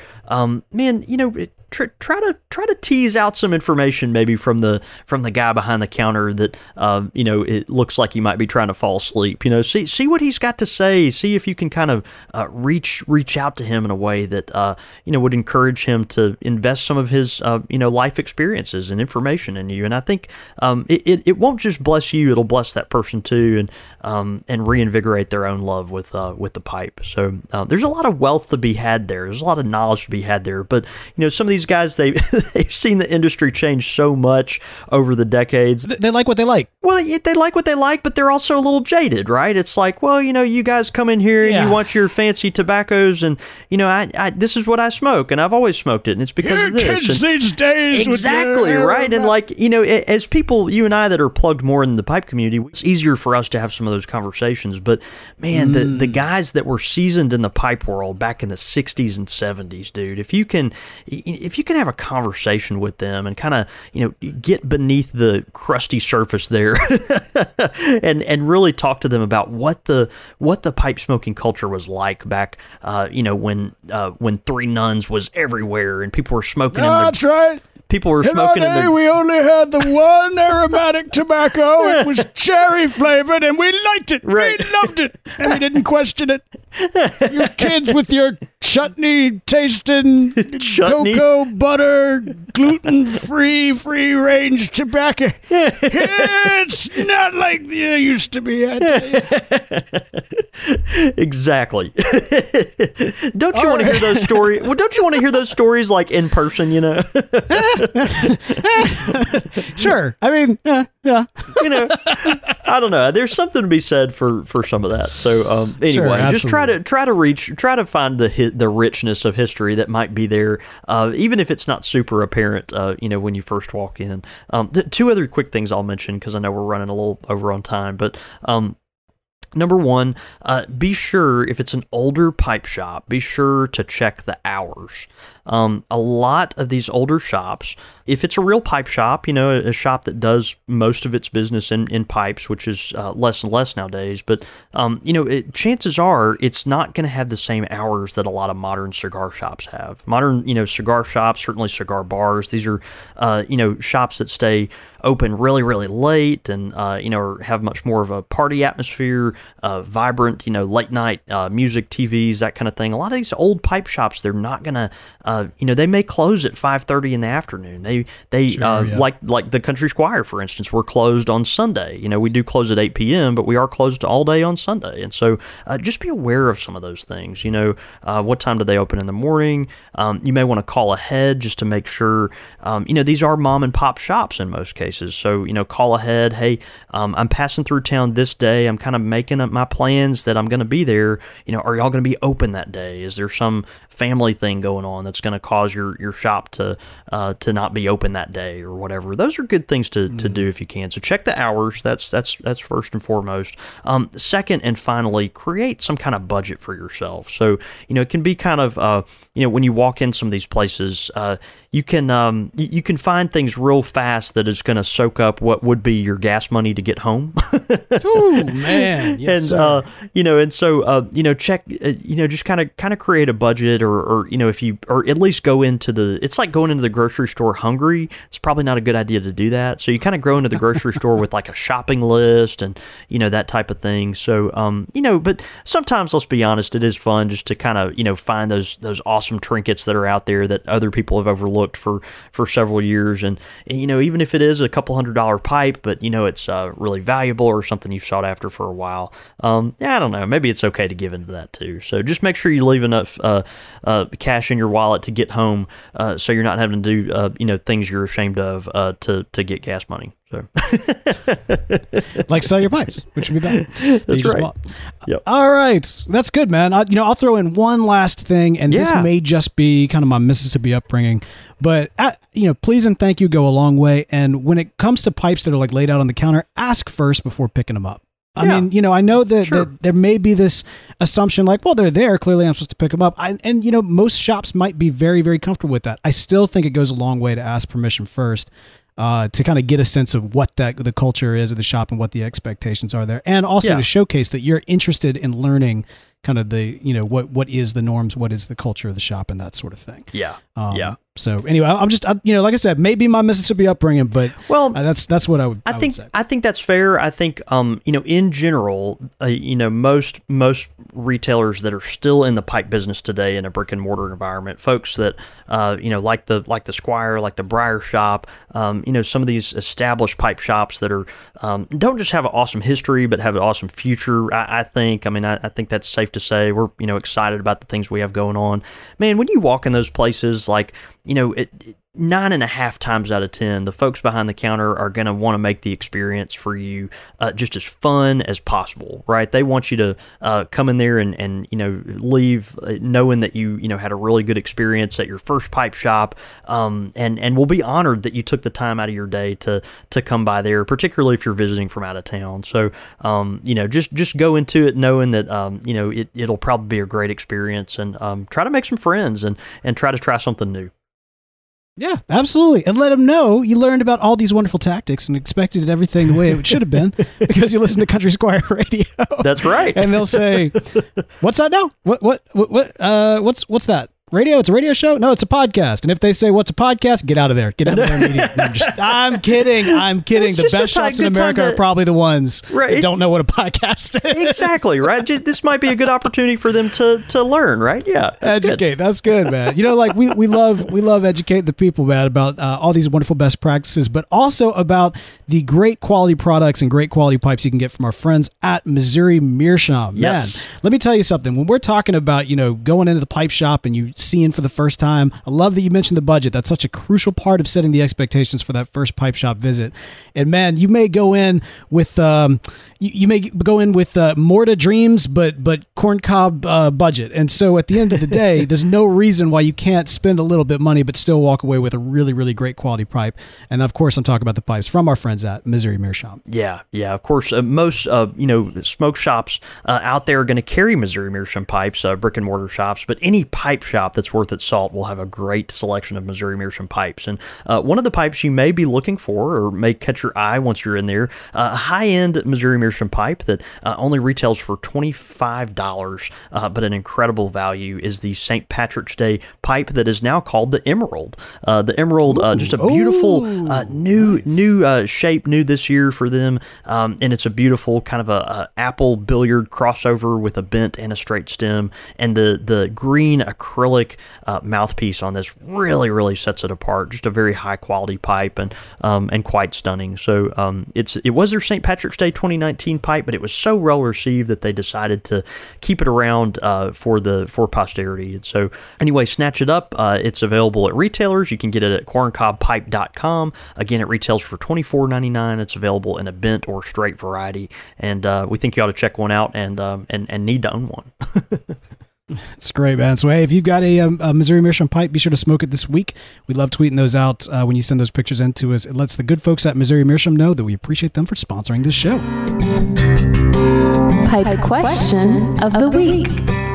try to tease out some information maybe from the guy behind the counter that it looks like he might be trying to fall asleep. See what he's got to say. See if you can kind of reach out to him in a way that would encourage him to invest some of his life experiences and information in you. And I think it won't just bless you; it'll bless that person too, and reinvigorate their own love with the pipe. So there's a lot of wealth to be had there. There's a lot of knowledge to be had there. But some of these guys, they've seen the industry change so much over the decades. They like what they like. Well, they like what they like, but they're also a little jaded, right? It's like, well, you guys come in here and you want your fancy tobaccos, and I this is what I smoke, and I've always smoked it, and it's because of this. Kids these days, exactly, right? And as people, you and I that are plugged more in the pipe community, it's easier for us to have some of those conversations. But man, the guys that were seasoned in the pipe world back in the 60s and 70s, dude, if you can have a conversation with them and kind of get beneath the crusty surface there and really talk to them about what the pipe smoking culture was like back when Three Nuns was everywhere and people were smoking that's right. people were smoking in their... we only had the one aromatic tobacco. It was cherry flavored, and we liked it. Right. We loved it, and we didn't question it. Your kids with your chutney tasting cocoa butter, gluten-free, free-range tobacco. It's not like it used to be. I tell you. Exactly. Don't you want to hear those stories? Well, don't you want to hear those stories like in person? Sure. I mean, yeah. I don't know. There's something to be said for some of that. So anyway, Sure, just try to find the richness of history that might be there, even if it's not super apparent. When you first walk in. Two other quick things I'll mention because I know we're running a little over on time, but. Number one, be sure if it's an older pipe shop, be sure to check the hours. A lot of these older shops, if it's a real pipe shop, a shop that does most of its business in pipes, which is less and less nowadays, but, chances are it's not going to have the same hours that a lot of modern cigar shops have. Modern, cigar shops, certainly cigar bars, these are, shops that stay open really, really late and, or have much more of a party atmosphere, vibrant, late night music, TVs, that kind of thing. A lot of these old pipe shops, they're not going to, they may close at 5:30 in the afternoon. Like the Country Squire, for instance, we're closed on Sunday. We do close at 8 p.m., but we are closed all day on Sunday. And so just be aware of some of those things. What time do they open in the morning? You may want to call ahead just to make sure, these are mom and pop shops in most cases. So, call ahead. Hey, I'm passing through town this day. I'm kind of making up my plans that I'm going to be there. Are y'all going to be open that day? Is there some family thing going on that's going to cause your shop to not be open that day or whatever? Those are good things to do if you can. So check the hours. That's first and foremost. Second and finally, create some kind of budget for yourself. So, it can be kind of, when you walk in some of these places, you can find things real fast that is going to soak up what would be your gas money to get home. Ooh, man. Yes, and sir. check, just kind of create a budget, or if you, or at least go into it's like going into the grocery store hungry. It's probably not a good idea to do that. So you kind of go into the grocery store with like a shopping list and that type of thing. So but sometimes, let's be honest, it is fun just to kind of find those awesome trinkets that are out there that other people have overlooked for several years, and even if it is a couple $100 pipe, but it's really valuable or something you've sought after for a while. I don't know. Maybe it's okay to give into that too. So just make sure you leave enough cash in your wallet to get home, so you're not having to do things you're ashamed of to get gas money. So, like sell your pipes, which would be bad. That's right. Yep. All right, that's good, man. I'll throw in one last thing, and this may just be kind of my Mississippi upbringing, but please and thank you go a long way. And when it comes to pipes that are like laid out on the counter, ask first before picking them up. I mean, I know that there may be this assumption like, well, they're there. Clearly, I'm supposed to pick them up. Most shops might be very, very comfortable with that. I still think it goes a long way to ask permission first, to kind of get a sense of what the culture is of the shop and what the expectations are there. And also to showcase that you're interested in learning kind of the, what is the norms, what is the culture of the shop and that sort of thing. Yeah. So anyway, I'm just, like I said, maybe my Mississippi upbringing, but that's what I would say. I think that's fair. I think, in general, most retailers that are still in the pipe business today in a brick and mortar environment, folks that, like the Squire, like the Briar Shop, some of these established pipe shops that are, don't just have an awesome history, but have an awesome future. I think that's safe to say. We're, excited about the things we have going on. Man, when you walk in those places, like, 9.5 times out of 10, the folks behind the counter are going to want to make the experience for you just as fun as possible, right? They want you to come in there and leave knowing that you had a really good experience at your first pipe shop, and will be honored that you took the time out of your day to come by there, particularly if you're visiting from out of town. So, just go into it knowing that it'll probably be a great experience, and try to make some friends and try to try something new. Yeah, absolutely. And let them know you learned about all these wonderful tactics and expected everything the way it should have been because you listened to Country Squire Radio. That's right. And they'll say, "What's that now? What's that?" radio? It's a radio show? No, it's a podcast. And if they say, what's a podcast? Get out of there. Get out of there immediately. I'm kidding. The best shops in America are probably the ones that don't know what a podcast is. Exactly, right? This might be a good opportunity for them to learn, right? Yeah. Educate. Good. That's good, man. Like we love educating the people, man, about all these wonderful best practices, but also about the great quality products and great quality pipes you can get from our friends at Missouri Meerschaum. Yes. Man, let me tell you something. When we're talking about, going into the pipe shop and you seeing for the first time, I love that you mentioned the budget. That's such a crucial part of setting the expectations for that first pipe shop visit. And man, you may go in with Morta dreams, but corncob budget. And so at the end of the day, there's no reason why you can't spend a little bit of money but still walk away with a really, really great quality pipe. And of course, I'm talking about the pipes from our friends at Missouri Meerschaum. Yeah. Of course, most smoke shops out there are going to carry Missouri Meerschaum pipes, brick and mortar shops. But any pipe shop that's worth its salt will have a great selection of Missouri Meerschaum pipes. And one of the pipes you may be looking for, or may catch your eye once you're in there, a high-end Missouri Meerschaum pipe that only retails for $25, but an incredible value, is the St. Patrick's Day pipe that is now called the Emerald. The Emerald, just a beautiful new shape, new this year for them, and it's a beautiful kind of a apple billiard crossover with a bent and a straight stem, and the green acrylic mouthpiece on this really sets it apart. Just a very high quality pipe and quite stunning. So it was their St. Patrick's Day 2019 pipe, but it was so well received that they decided to keep it around for posterity. And so anyway, snatch it up. It's available at retailers. You can get it at corncobpipe.com. Again, it retails for $24.99. It's available in a bent or straight variety, and we think you ought to check one out and need to own one. It's great, man. So, hey, if you've got a Missouri Meerschaum pipe, be sure to smoke it this week. We love tweeting those out when you send those pictures in to us. It lets the good folks at Missouri Meerschaum know that we appreciate them for sponsoring this show. Pipe question of the week.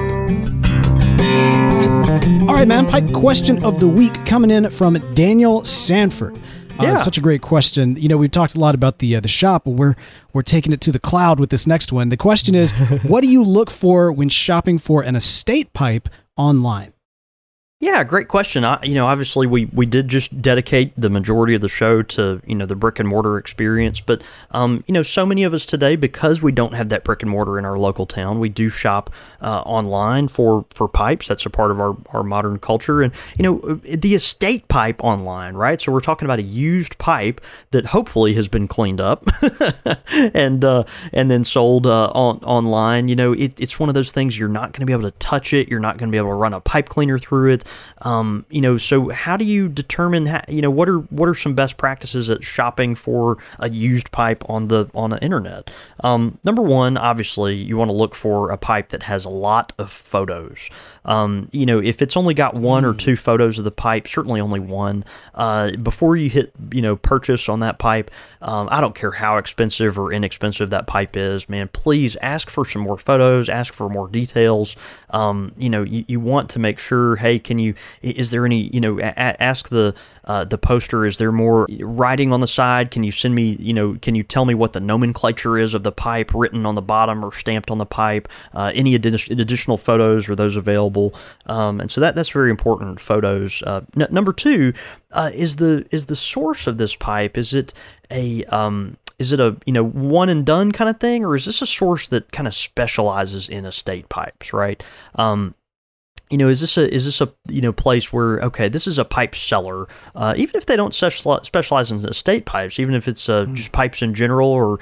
All right, man. Pipe question of the week coming in from Daniel Sanford. It's such a great question. We've talked a lot about the shop, but we're taking it to the cloud with this next one. The question is, what do you look for when shopping for an estate pipe online? Yeah, great question. Obviously we did just dedicate the majority of the show to, the brick and mortar experience, but, so many of us today, because we don't have that brick and mortar in our local town, we do shop online for pipes. That's a part of our modern culture. And, the estate pipe online, right? So we're talking about a used pipe that hopefully has been cleaned up and then sold online. It's one of those things you're not going to be able to touch it. You're not going to be able to run a pipe cleaner through it. So how do you determine, what are some best practices at shopping for a used pipe on the internet? Number one, obviously, you want to look for a pipe that has a lot of photos. If it's only got one or two photos of the pipe, certainly only one, before you hit, purchase on that pipe, I don't care how expensive or inexpensive that pipe is, man, please ask for some more photos, ask for more details. You want to make sure, hey, is there any, ask the poster, is there more writing on the side? Can you send me, can you tell me what the nomenclature is of the pipe written on the bottom or stamped on the pipe? Any additional photos, are those available? And so that's very important, photos. Number two, is the source of this pipe, is it a one and done kind of thing, or is this a source that kind of specializes in estate pipes, right? Is this a place where, okay, this is a pipe seller, even if they don't specialize in estate pipes, even if it's just pipes in general, or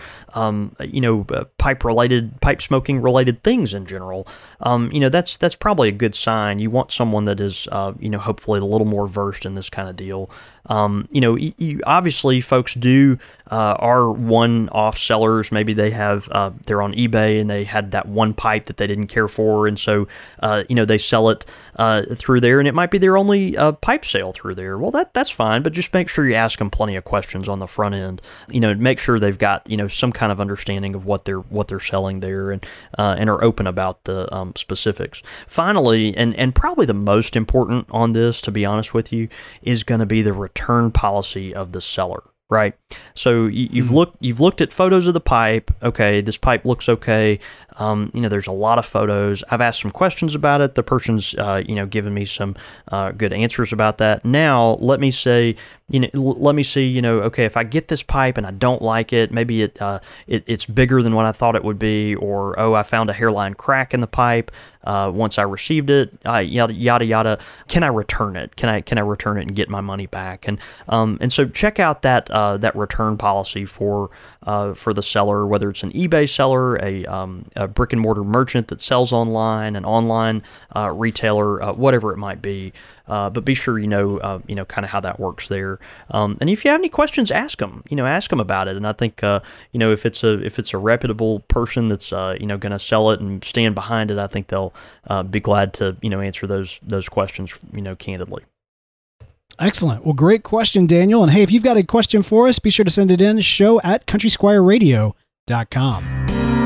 pipe smoking related things in general, that's probably a good sign. You want someone that is hopefully a little more versed in this kind of deal. Obviously folks are one-off sellers. Maybe they have they're on eBay and they had that one pipe that they didn't care for, and so they sell it through there, and it might be their only pipe sale through there. Well, that's fine, but just make sure you ask them plenty of questions on the front end. Make sure they've got some kind of understanding of what they're selling there, and are open about the specifics. Finally, and probably the most important on this, to be honest with you, is going to be the return policy of the seller. Right. So you've looked at photos of the pipe. Okay, this pipe looks okay. There's a lot of photos. I've asked some questions about it. The person's given me some good answers about that. Now let me see. Okay, if I get this pipe and I don't like it, maybe it's bigger than what I thought it would be, or I found a hairline crack in the pipe once I received it. Yada yada yada. Can I return it? Can I return it and get my money back? And so check out that return policy for the seller, whether it's an eBay seller, a brick and mortar merchant that sells online, an online retailer, whatever it might be. But be sure you know kind of how that works there. And if you have any questions, ask them. Ask them about it. And I think if it's a reputable person that's going to sell it and stand behind it, I think they'll be glad to answer those questions candidly. Excellent. Well, great question, Daniel. And hey, if you've got a question for us, be sure to send it in, show@countrysquireradio.com.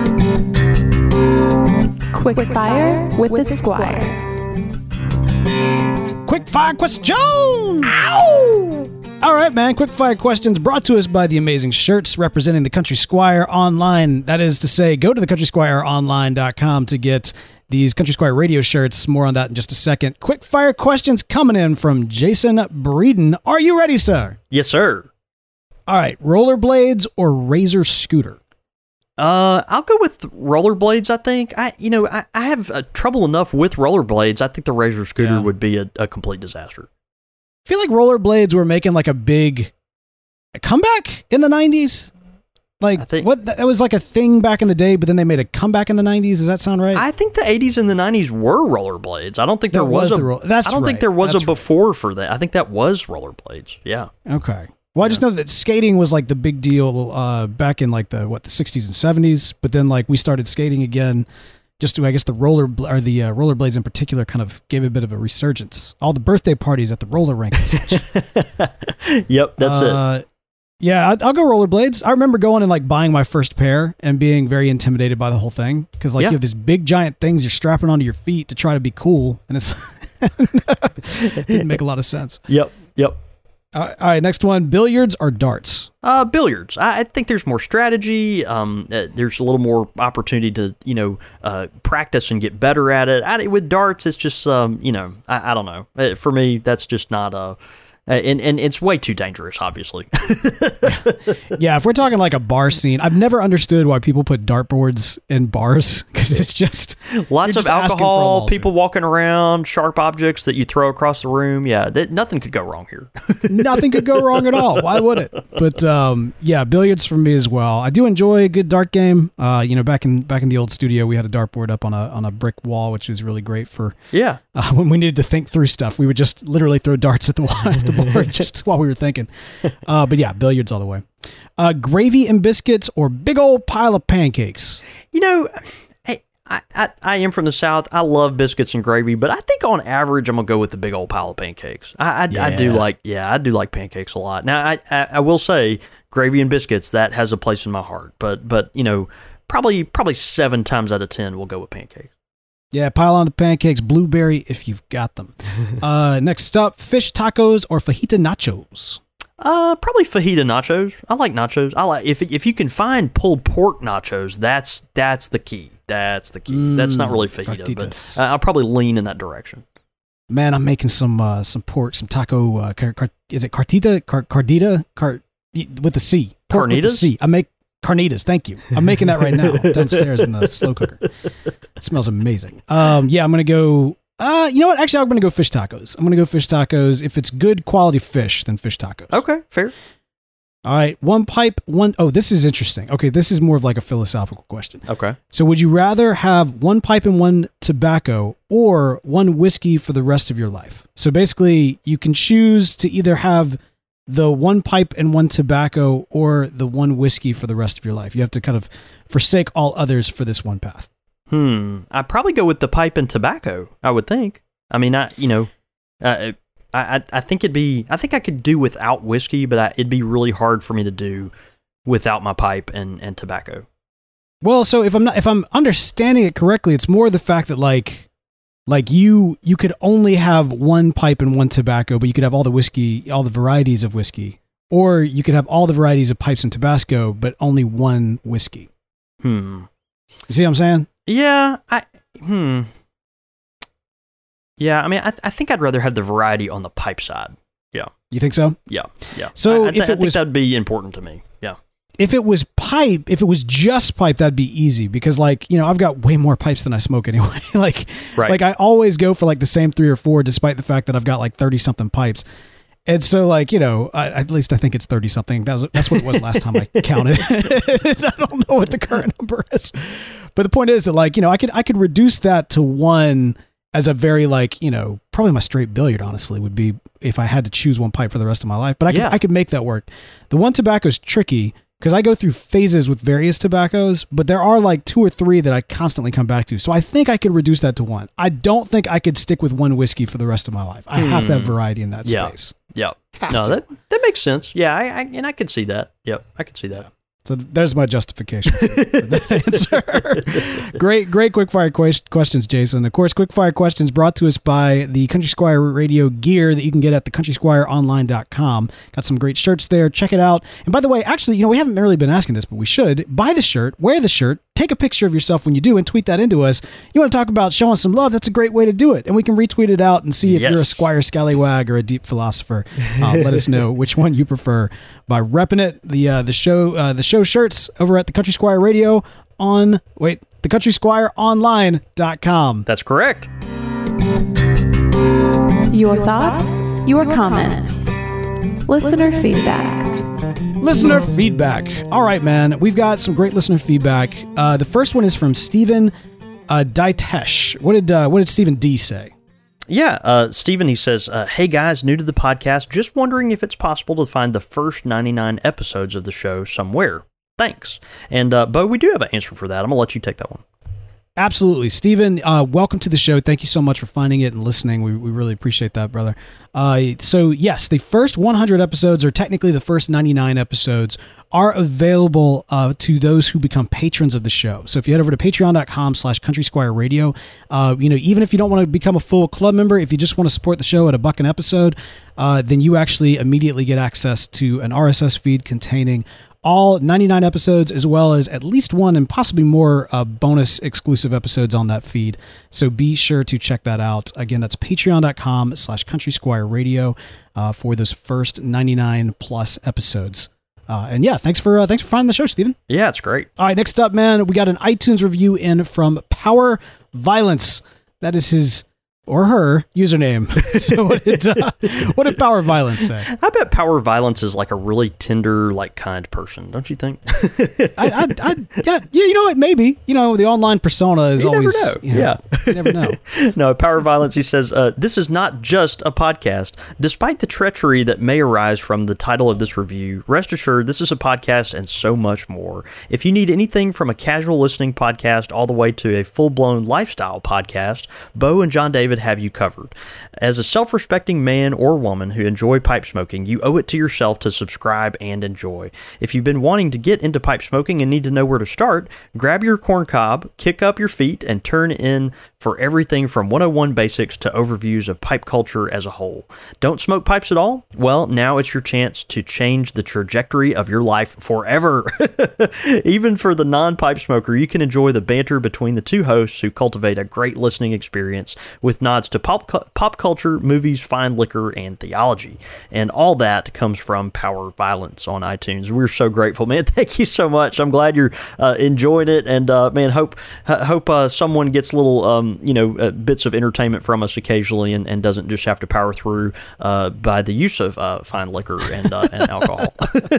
Quick fire with the Squire. Quick fire question! Ow! All right, man. Quick fire questions brought to us by the amazing shirts representing the Country Squire online. That is to say, go to the countrysquireonline.com to get these Country Squire radio shirts. More on that in just a second. Quick fire questions coming in from Jason Breeden. Are you ready, sir? Yes, sir. All right. Rollerblades or Razor scooter? I'll go with rollerblades. I think I have trouble enough with rollerblades. I think the Razor scooter would be a complete disaster. I feel like rollerblades were making like a comeback in the 90s. Like that was like a thing back in the day, but then they made a comeback in the 90s. Does that sound right? I think the 80s and the 90s were rollerblades. I don't think there was think there was a before for that. I think that was rollerblades. Yeah. Okay. Well, I just know that skating was like the big deal back in like the 60s and 70s, but then like we started skating again. Just to, I guess, the rollerblades in particular kind of gave a bit of a resurgence. All the birthday parties at the roller rink and such. Yep, that's it. Yeah, I'll go rollerblades. I remember going and like buying my first pair and being very intimidated by the whole thing because like you have these big giant things you're strapping onto your feet to try to be cool, and it didn't make a lot of sense. Yep. All right, next one: billiards or darts? Billiards. I think there's more strategy. There's a little more opportunity to practice and get better at it. With darts, it's just I don't know. For me, that's just not and it's way too dangerous, obviously. Yeah, if we're talking like a bar scene, I've never understood why people put dartboards in bars because it's just lots of alcohol, people walking around, sharp objects that you throw across the room. Yeah, nothing could go wrong here. Nothing could go wrong at all. Why would it? But yeah, billiards for me as well. I do enjoy a good dart game. Back in the old studio, we had a dartboard up on a brick wall, which was really great for when we needed to think through stuff. We would just literally throw darts at the wall. Board just while we were thinking. But yeah, billiards all the way. Gravy and biscuits or big old pile of pancakes? I am from the South. I love biscuits and gravy, but I think on average I'm gonna go with the big old pile of pancakes. I do like pancakes a lot. Now I will say gravy and biscuits, that has a place in my heart, but probably 7 times out of 10 we'll go with pancakes. Yeah, pile on the pancakes, blueberry if you've got them. Next up, fish tacos or fajita nachos? Probably fajita nachos. I like nachos. I like if you can find pulled pork nachos. That's the key. That's the key. That's not really fajita, but I'll probably lean in that direction. Man, I'm making some pork, some taco. Is it cardita with the C? Pork carnitas? With the C. I make carnitas. Thank you. I'm making that right now downstairs in the slow cooker. It smells amazing. Yeah, I'm gonna go. You know what? Actually, I'm gonna go fish tacos. I'm gonna go fish tacos. If it's good quality fish, then fish tacos. Okay, fair. All right, one pipe, one. Oh, this is interesting. Okay, this is more of like a philosophical question. Okay. So, would you rather have one pipe and one tobacco, or one whiskey for the rest of your life? So basically, you can choose to either have the one pipe and one tobacco, or the one whiskey for the rest of your life. You have to kind of forsake all others for this one path. I'd probably go with the pipe and tobacco, I would think. I mean, I think I think I could do without whiskey, but it'd be really hard for me to do without my pipe and tobacco. Well, so if I'm understanding it correctly, it's more the fact that like you could only have one pipe and one tobacco, but you could have all the whiskey, all the varieties of whiskey, or you could have all the varieties of pipes and Tabasco, but only one whiskey. You see what I'm saying? Yeah, Yeah, I mean, I think I'd rather have the variety on the pipe side. Yeah. You think so? Yeah. So I think that'd be important to me. Yeah. If it was just pipe, that'd be easy because, like, you know, I've got way more pipes than I smoke anyway. Like I always go for like the same 3 or 4, despite the fact that I've got like 30 something pipes. And so, like, you know, at least I think it's 30 something. That's what it was last time I counted. I don't know what the current number is, but the point is that, like, you know, I could reduce that to 1 as a very, like, you know, probably my straight billiard, honestly, would be if I had to choose one pipe for the rest of my life. But I could make that work. The one tobacco is tricky because I go through phases with various tobaccos, but there are like 2 or 3 that I constantly come back to. So I think I could reduce that to 1. I don't think I could stick with 1 whiskey for the rest of my life. I have to have variety in that space. Yeah. No, that makes sense. Yeah, I could see that. Yep, I could see that. So there's my justification for that answer. Great quickfire questions, Jason. Of course, quickfire questions brought to us by the Country Squire Radio gear that you can get at thecountrysquireonline.com. Got some great shirts there. Check it out. And by the way, actually, you know, we haven't really been asking this, but we should. Buy the shirt, wear the shirt, take a picture of yourself when you do, and tweet that into us. You want to talk about showing some love? That's a great way to do it. And we can retweet it out and see if you're a Squire Scallywag or a deep philosopher. Let us know which one you prefer by repping it. The show shirts over at the Country Squire Radio thecountrysquireonline.com. That's correct. Your thoughts, your comments, listener feedback. Listener feedback. All right, man. We've got some great listener feedback. The first one is from Stephen Daitesh. What did Stephen D say? Yeah, Stephen, he says, hey guys, new to the podcast, just wondering if it's possible to find the first 99 episodes of the show somewhere. Thanks. And, Bo, we do have an answer for that. I'm going to let you take that one. Absolutely. Stephen, welcome to the show. Thank you so much for finding it and listening. We really appreciate that, brother. So, yes, the first 100 episodes, or technically the first 99 episodes, are available to those who become patrons of the show. So if you head over to patreon.com/countrysquireradio, you know, even if you don't want to become a full club member, if you just want to support the show at $1 an episode, then you actually immediately get access to an RSS feed containing all 99 episodes, as well as at least 1 and possibly more bonus exclusive episodes on that feed. So be sure to check that out. Again, that's patreon.com/countrysquireradio for those first 99 plus episodes. And yeah, thanks for finding the show, Stephen. Yeah, it's great. All right, next up, man, we got an iTunes review in from Power Violence. That is his or her username. So what did Power Violence say? I bet Power Violence is like a really tender, like kind person, don't you think? Yeah, you know what? Maybe. You know, the online persona is always. Never know. You know, you never know. No, Power Violence, he says, this is not just a podcast. Despite the treachery that may arise from the title of this review, rest assured this is a podcast and so much more. If you need anything from a casual listening podcast all the way to a full-blown lifestyle podcast, Bo and John David have you covered. As a self-respecting man or woman who enjoy pipe smoking, you owe it to yourself to subscribe and enjoy. If you've been wanting to get into pipe smoking and need to know where to start, grab your corn cob, kick up your feet, and turn in for everything from 101 basics to overviews of pipe culture as a whole. Don't smoke pipes at all? Well, now it's your chance to change the trajectory of your life forever. Even for the non-pipe smoker, you can enjoy the banter between the two hosts who cultivate a great listening experience with nods to pop culture, movies, fine liquor, and theology. And all that comes from Power Violence on iTunes. We're so grateful, man. Thank you so much. I'm glad you're enjoying it, and man, hope someone gets little bits of entertainment from us occasionally and doesn't just have to power through by the use of fine liquor and alcohol.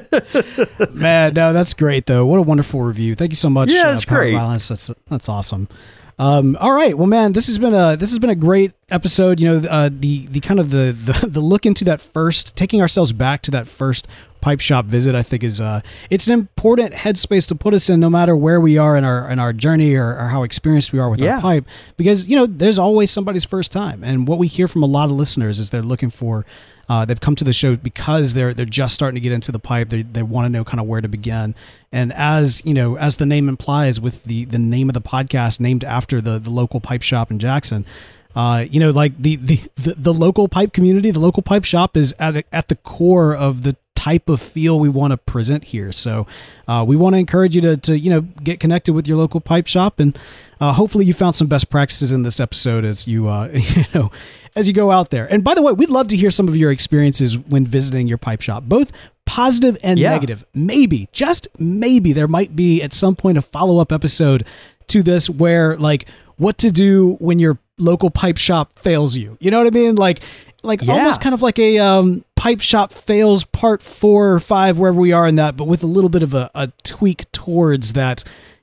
Man, no, that's great though. What a wonderful review. Thank you so much. Yeah, that's Power great. Violence. That's awesome. All right, well, man, this has been a great episode. You know, the kind of the look into that first, taking ourselves back to that first pipe shop visit, I think is it's an important headspace to put us in, no matter where we are in our journey or how experienced we are with our pipe, because you know there's always somebody's first time, and what we hear from a lot of listeners is they're looking for. They've come to the show because they're just starting to get into the pipe. They want to know kind of where to begin. And as you know, as the name implies, with the name of the podcast named after the local pipe shop in Jackson, you know, like the local pipe community, the local pipe shop is at the core of the type of feel we want to present here. So we want to encourage you to get connected with your local pipe shop, and hopefully you found some best practices in this episode as you as you go out there. And by the way, we'd love to hear some of your experiences when visiting your pipe shop, both positive and negative. Maybe, just maybe, there might be at some point a follow-up episode to this where, like, what to do when your local pipe shop fails you. You know what I mean? Like almost kind of like a pipe shop fails part 4 or 5, wherever we are in that, but with a little bit of a tweak towards that,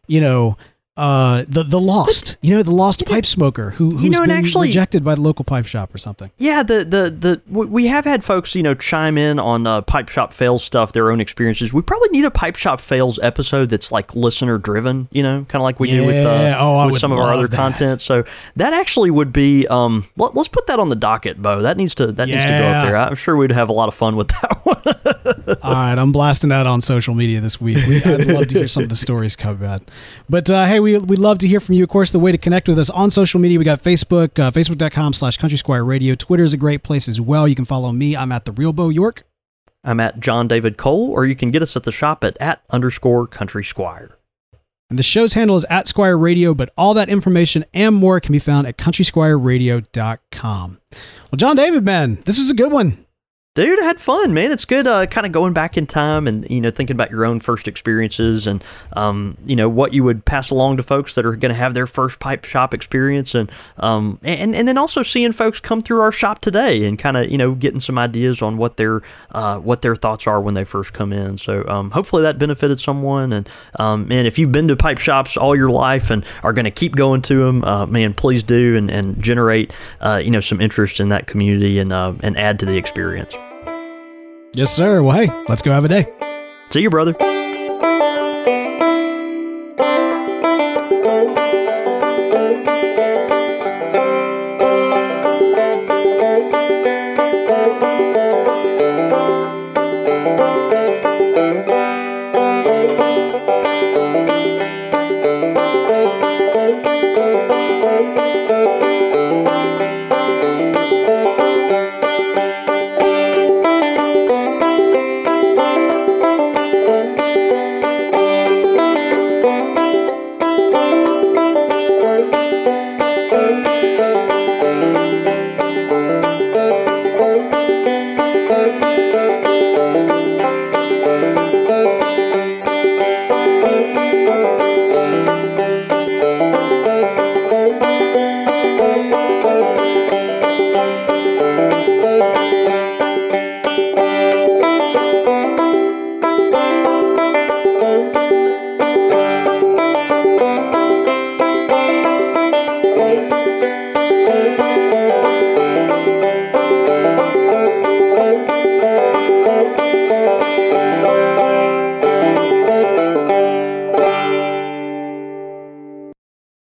the lost, the lost pipe smoker who's been actually rejected by the local pipe shop or something. Yeah, we have had folks, chime in on pipe shop fails stuff, their own experiences. We probably need a pipe shop fails episode that's like listener driven, kind of like we do with some of our other content. So that actually would be, let's put that on the docket, Bo. That needs to go up there. I'm sure we'd have a lot of fun with that one. All right, I'm blasting that on social media this week. I'd love to hear some of the stories come out. But hey, we'd love to hear from you. Of course, the way to connect with us on social media, we got Facebook, facebook.com/Country Radio. Twitter is a great place as well. You can follow me. I'm at The Real Bo York. I'm at John David Cole, or you can get us at the shop at @_Country Squire. And the show's handle is @Squire Radio, but all that information and more can be found at countrysquireradio.com. Well, John David, man, this was a good one. Dude, I had fun, man. It's good kind of going back in time and, thinking about your own first experiences and, what you would pass along to folks that are going to have their first pipe shop experience. And then also seeing folks come through our shop today and kind of, getting some ideas on what their thoughts are when they first come in. So hopefully that benefited someone. And if you've been to pipe shops all your life and are going to keep going to them, man, please do and generate, some interest in that community and add to the experience. Yes, sir. Well, hey, let's go have a day. See you, brother.